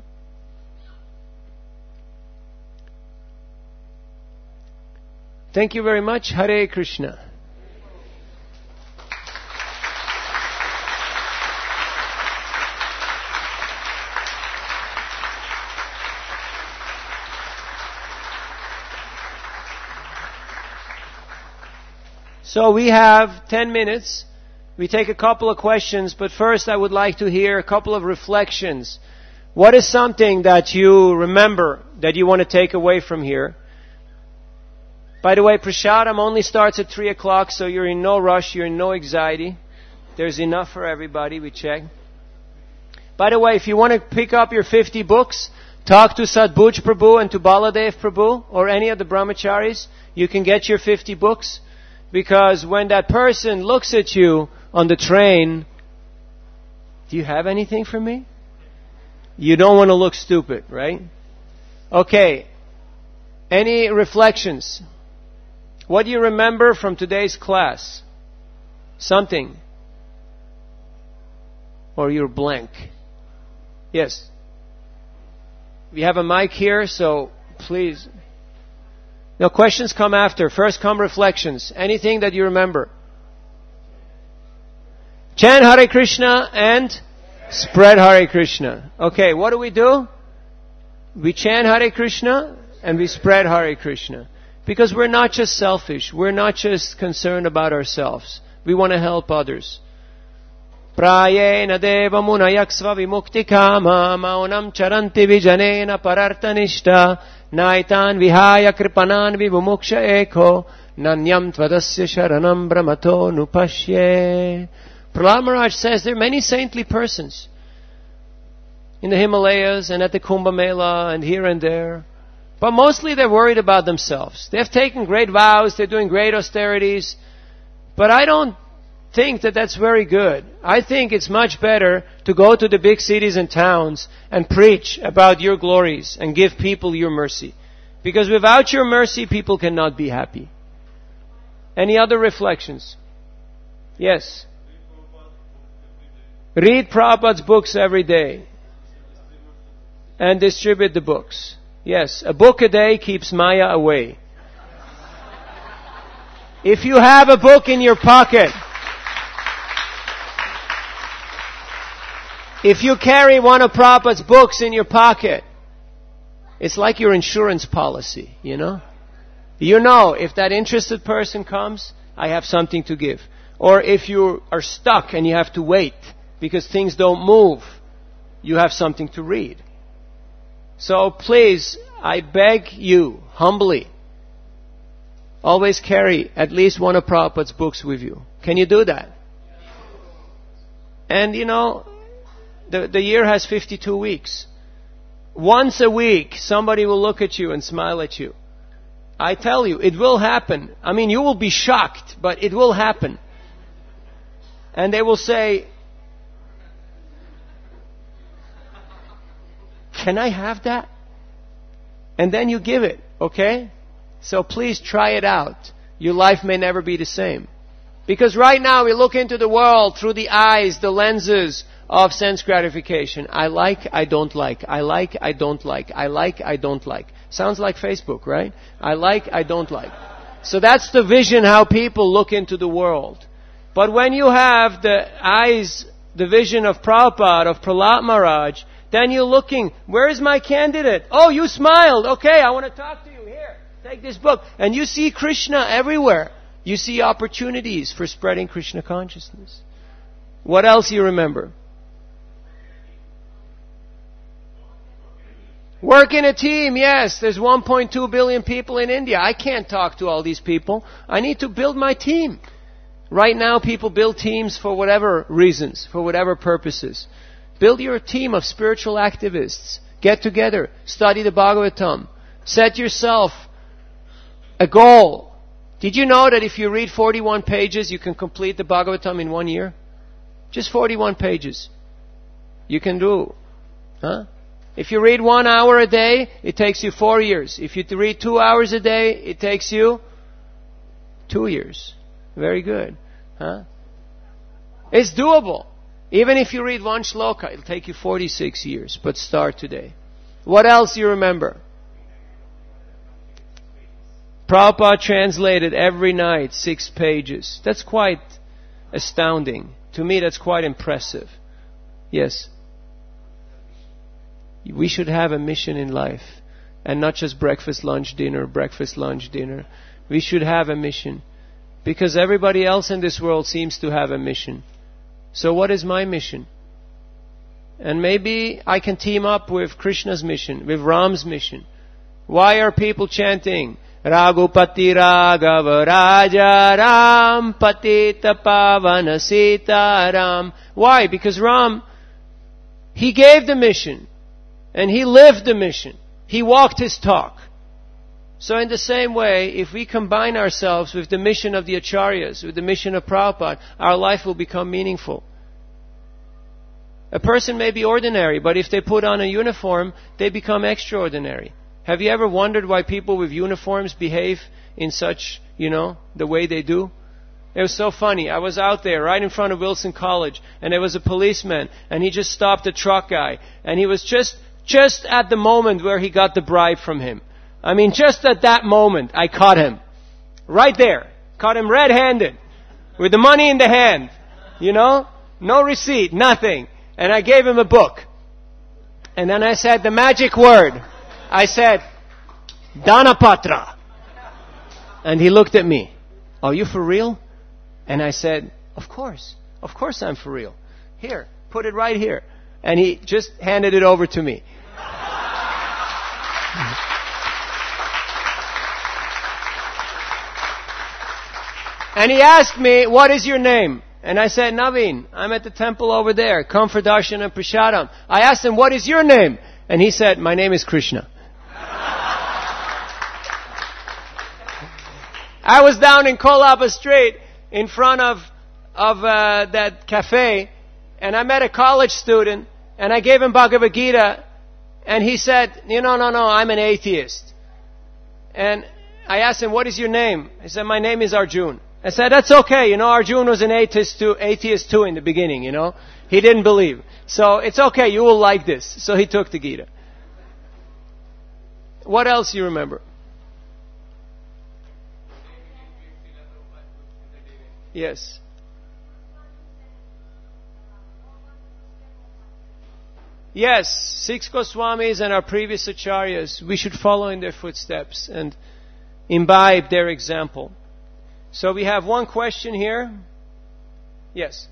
Thank you very much. Hare Krishna. So we have ten minutes. We take a couple of questions, but first I would like to hear a couple of reflections. What is something that you remember that you want to take away from here? By the way, Prasadam only starts at three o'clock, so you're in no rush, you're in no anxiety. There's enough for everybody, we check. By the way, if you want to pick up your fifty books, talk to Sadbhuj Prabhu and to Baladev Prabhu or any of the brahmacharis. You can get your fifty books. Because when that person looks at you on the train, do you have anything for me? You don't want to look stupid, right? Okay. Any reflections? What do you remember from today's class? Something. Or you're blank. Yes. We have a mic here, so please. No, questions come after. First come reflections. Anything that you remember. Chant Hare Krishna and spread Hare Krishna. Okay, what do we do? We chant Hare Krishna and we spread Hare Krishna. Because we're not just selfish. We're not just concerned about ourselves. We want to help others. Prayena deva munayaksva vimukti kama maunam charanti vijanena parartanishta naitan vihaya kripanan vivumuksha eko nanyam tvadasya sharanam brahmato nupashye. Prahlad Maharaj says there are many saintly persons in the Himalayas and at the Kumbh Mela and here and there. But mostly they're worried about themselves. They've taken great vows, they're doing great austerities. But I don't think that that's very good. I think it's much better to go to the big cities and towns and preach about your glories and give people your mercy. Because without your mercy, people cannot be happy. Any other reflections? Yes. Read Prabhupada's books every day. And distribute the books. Yes, a book a day keeps Maya away. If you have a book in your pocket, if you carry one of Prabhupada's books in your pocket, it's like your insurance policy, you know? You know, if that interested person comes, I have something to give. Or if you are stuck and you have to wait because things don't move, you have something to read. So please, I beg you, humbly, always carry at least one of Prabhupada's books with you. Can you do that? And you know, the, the year has fifty-two weeks. Once a week, somebody will look at you and smile at you. I tell you, it will happen. I mean, you will be shocked, but it will happen. And they will say, can I have that? And then you give it, okay? So please try it out. Your life may never be the same. Because right now we look into the world through the eyes, the lenses of sense gratification. I like, I don't like. I like, I don't like. I like, I don't like. Sounds like Facebook, right? I like, I don't like. So that's the vision how people look into the world. But when you have the eyes, the vision of Prabhupada, of Prahlad Maharaj, then you're looking, where is my candidate? Oh, you smiled. Okay, I want to talk to you. Here, take this book. And you see Krishna everywhere. You see opportunities for spreading Krishna consciousness. What else you remember? Work in a team, yes. There's one point two billion people in India. I can't talk to all these people. I need to build my team. Right now, people build teams for whatever reasons, for whatever purposes. Build your team of spiritual activists. Get together. Study the Bhagavatam. Set yourself a goal. Did you know that if you read forty-one pages, you can complete the Bhagavatam in one year? Just forty-one pages. You can do. Huh? If you read one hour a day, it takes you four years. If you read two hours a day, it takes you two years. Very good. Huh? It's doable. Even if you read one shloka, it'll take you forty-six years. But start today. What else you remember? Prabhupada translated every night six pages. That's quite astounding. To me, that's quite impressive. Yes. We should have a mission in life. And not just breakfast, lunch, dinner, breakfast, lunch, dinner. We should have a mission Because everybody else in this world seems to have a mission. So what is my mission? And maybe I can team up with Krishna's mission, with Ram's mission. Why are people chanting Raghupati Raghava Raja Ram Patita Pavana Sita Ram? Why? Because Ram, he gave the mission and he lived the mission. He walked his talk. So in the same way, if we combine ourselves with the mission of the Acharyas, with the mission of Prabhupada, our life will become meaningful. A person may be ordinary, but if they put on a uniform, they become extraordinary. Have you ever wondered why people with uniforms behave in such, you know, the way they do? It was so funny. I was out there right in front of Wilson College, and there was a policeman, and he just stopped a truck guy, and he was just, just at the moment where he got the bribe from him. I mean, just at that moment, I caught him. Right there. Caught him red-handed. With the money in the hand. You know? No receipt, nothing. And I gave him a book. And then I said the magic word. I said, Dhanapatra. And he looked at me. Are you for real? And I said, of course. Of course I'm for real. Here, put it right here. And he just handed it over to me. And he asked me, what is your name? And I said, Naveen, I'm at the temple over there. Come for darshan and prasadam. I asked him, what is your name? And he said, my name is Krishna. I was down in Kolaba Street in front of, of uh, that cafe, and I met a college student, and I gave him Bhagavad Gita, and he said, you know, no, no, I'm an atheist. And I asked him, what is your name? He said, my name is Arjun. I said, that's okay. You know, Arjun was an atheist too, atheist too in the beginning, you know. He didn't believe. So it's okay. You will like this. So he took the Gita. What else you remember? Yes. Yes, six Goswamis and our previous Acharyas, we should follow in their footsteps and imbibe their example. So we have one question here. Yes.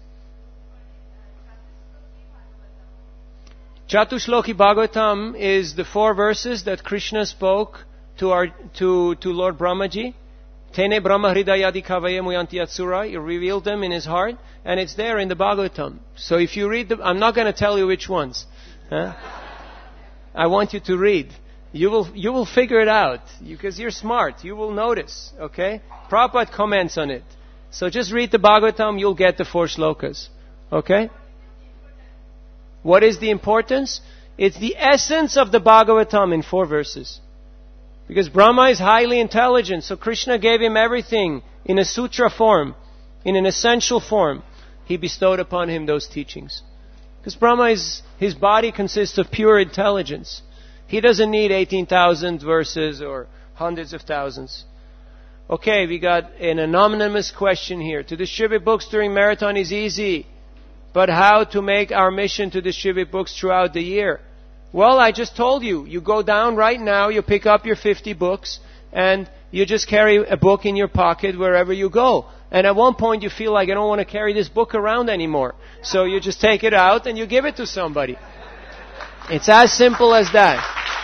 Chatushloki Bhagavatam is the four verses that Krishna spoke to our to, to Lord Brahmaji. Tene Brahma Hridayadi Kavaye Muyanti Yatsura. He revealed them in his heart, and it's there in the Bhagavatam. So if you read them, I'm not going to tell you which ones. Huh? I want you to read. You will you will figure it out because you're smart. You will notice. Okay? Prabhupada comments on it. So just read the Bhagavatam. You'll get the four shlokas. Okay? What is the importance? It's the essence of the Bhagavatam in four verses. Because Brahma is highly intelligent, so Krishna gave him everything in a sutra form, in an essential form. He bestowed upon him those teachings. Because Brahma is, his body consists of pure intelligence. He doesn't need eighteen thousand verses or hundreds of thousands. Okay, we got an anonymous question here. To distribute books during marathon is easy. But how to make our mission to distribute books throughout the year? Well, I just told you. You go down right now, you pick up your fifty books, and you just carry a book in your pocket wherever you go. And at one point you feel like, I don't want to carry this book around anymore. So you just take it out and you give it to somebody. It's as simple as that.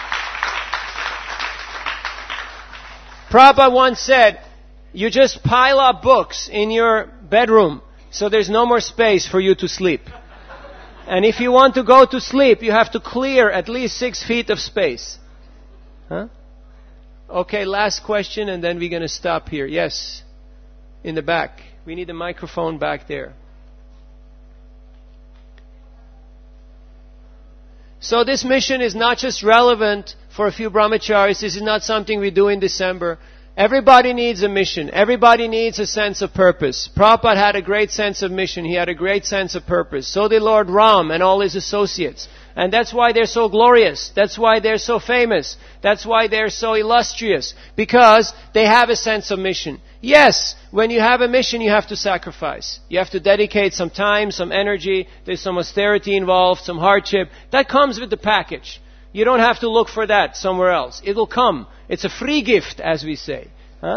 Prabhupada once said, you just pile up books in your bedroom so there's no more space for you to sleep. And if you want to go to sleep, you have to clear at least six feet of space. Huh? Okay, last question and then we're going to stop here. Yes, in the back. We need a microphone back there. So this mission is not just relevant for a few brahmacharis. This is not something we do in December. Everybody needs a mission. Everybody needs a sense of purpose. Prabhupada had a great sense of mission. He had a great sense of purpose. So did Lord Ram and all his associates. And that's why they're so glorious. That's why they're so famous. That's why they're so illustrious. Because they have a sense of mission. Yes, when you have a mission, you have to sacrifice. You have to dedicate some time, some energy. There's some austerity involved, some hardship. That comes with the package. You don't have to look for that somewhere else. It will come. It's a free gift, as we say. Huh?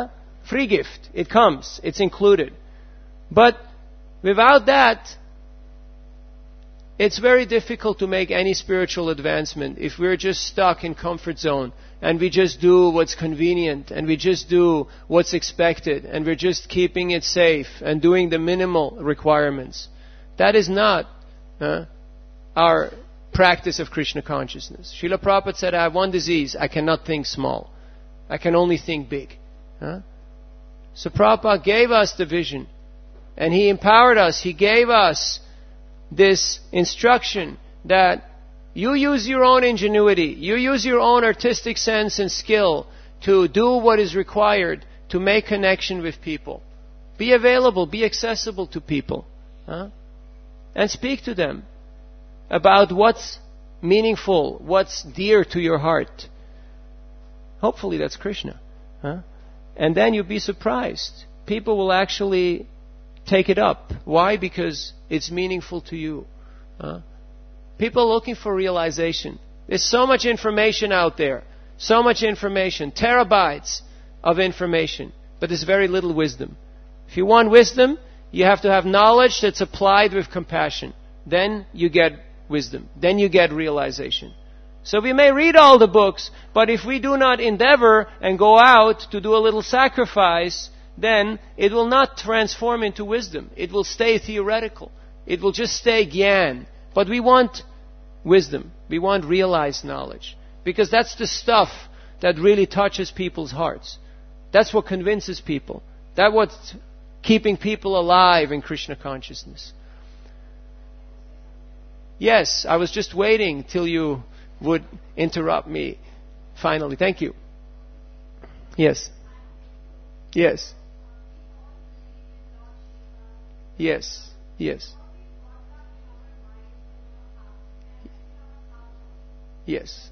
Free gift. It comes. It's included. But without that, it's very difficult to make any spiritual advancement if we're just stuck in comfort zone and we just do what's convenient and we just do what's expected and we're just keeping it safe and doing the minimal requirements. That is not uh, our practice of Krishna consciousness. Srila Prabhupada said, I have one disease. I cannot think small. I can only think big. Huh? So Prabhupada gave us the vision and He empowered us. He gave us this instruction that you use your own ingenuity, you use your own artistic sense and skill to do what is required to make connection with people. Be available, be accessible to people. Huh? And speak to them about what's meaningful, what's dear to your heart. Hopefully that's Krishna. Huh? And then you'll be surprised. People will actually take it up. Why? Because it's meaningful to you. Huh? People are looking for realization. There's so much information out there. So much information. Terabytes of information. But there's very little wisdom. If you want wisdom, you have to have knowledge that's applied with compassion. Then you get wisdom. Then you get realization. So we may read all the books, but if we do not endeavor and go out to do a little sacrifice, then it will not transform into wisdom. It will stay theoretical. It will just stay gyan. But we want wisdom. We want realized knowledge. Because that's the stuff that really touches people's hearts. That's what convinces people. That's what's keeping people alive in Krishna consciousness. Yes, I was just waiting till you would interrupt me finally. Thank you. Yes. Yes. Yes. Yes. Yes.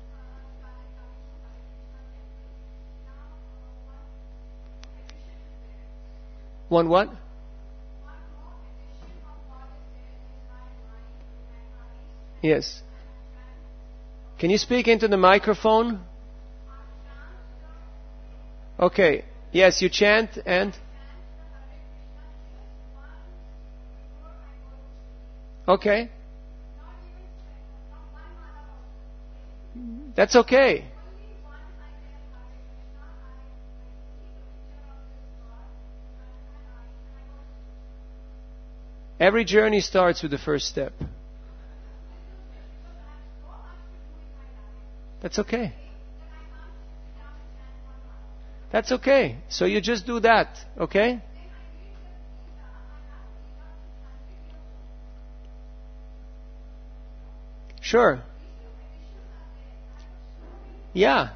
One what? Yes. Can you speak into the microphone? Okay. Yes, you chant and? Okay. That's okay. Every journey starts with the first step. That's okay. That's okay. So you just do that, okay? Sure. Yeah.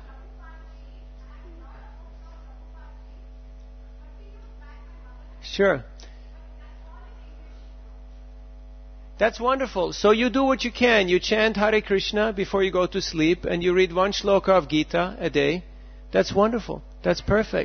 Sure. That's wonderful. So you do what you can. You chant Hare Krishna before you go to sleep and you read one shloka of Gita a day. That's wonderful. That's perfect.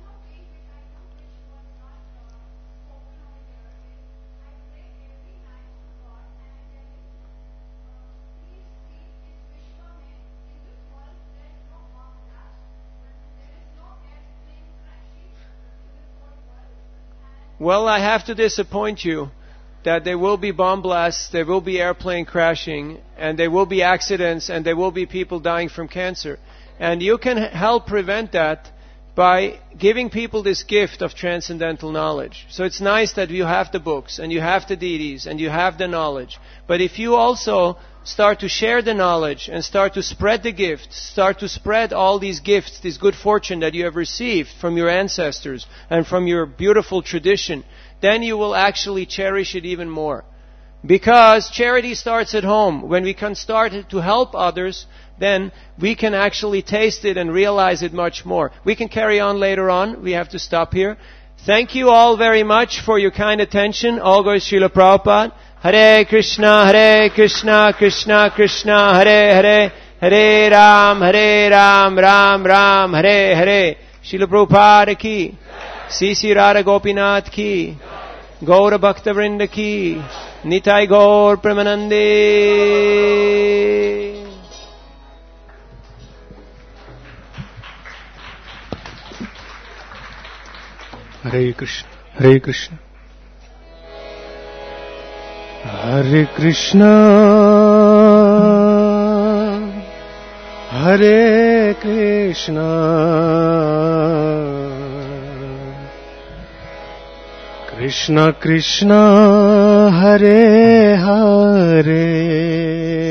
Well, I have to disappoint you that there will be bomb blasts, there will be airplane crashing, and there will be accidents, and there will be people dying from cancer. And you can help prevent that by giving people this gift of transcendental knowledge. So it's nice that you have the books, and you have the deities, and you have the knowledge. But if you also start to share the knowledge, and start to spread the gifts, start to spread all these gifts, this good fortune that you have received from your ancestors, and from your beautiful tradition, then you will actually cherish it even more. Because charity starts at home. When we can start to help others, then we can actually taste it and realize it much more. We can carry on later on. We have to stop here. Thank you all very much for your kind attention. All goes Srila Prabhupada. Hare Krishna, Hare Krishna, Krishna Krishna, Hare Hare, Hare Ram, Hare Ram, Ram Ram, Hare Hare. Srila Prabhupada ki. C C Radha Gopinath ki. Gaura Bhakta Vrinda ki. Nitai Gaur Premanande. Hare Krishna, Hare Krishna, Hare Krishna, Hare Krishna, Krishna Krishna, Hare Hare.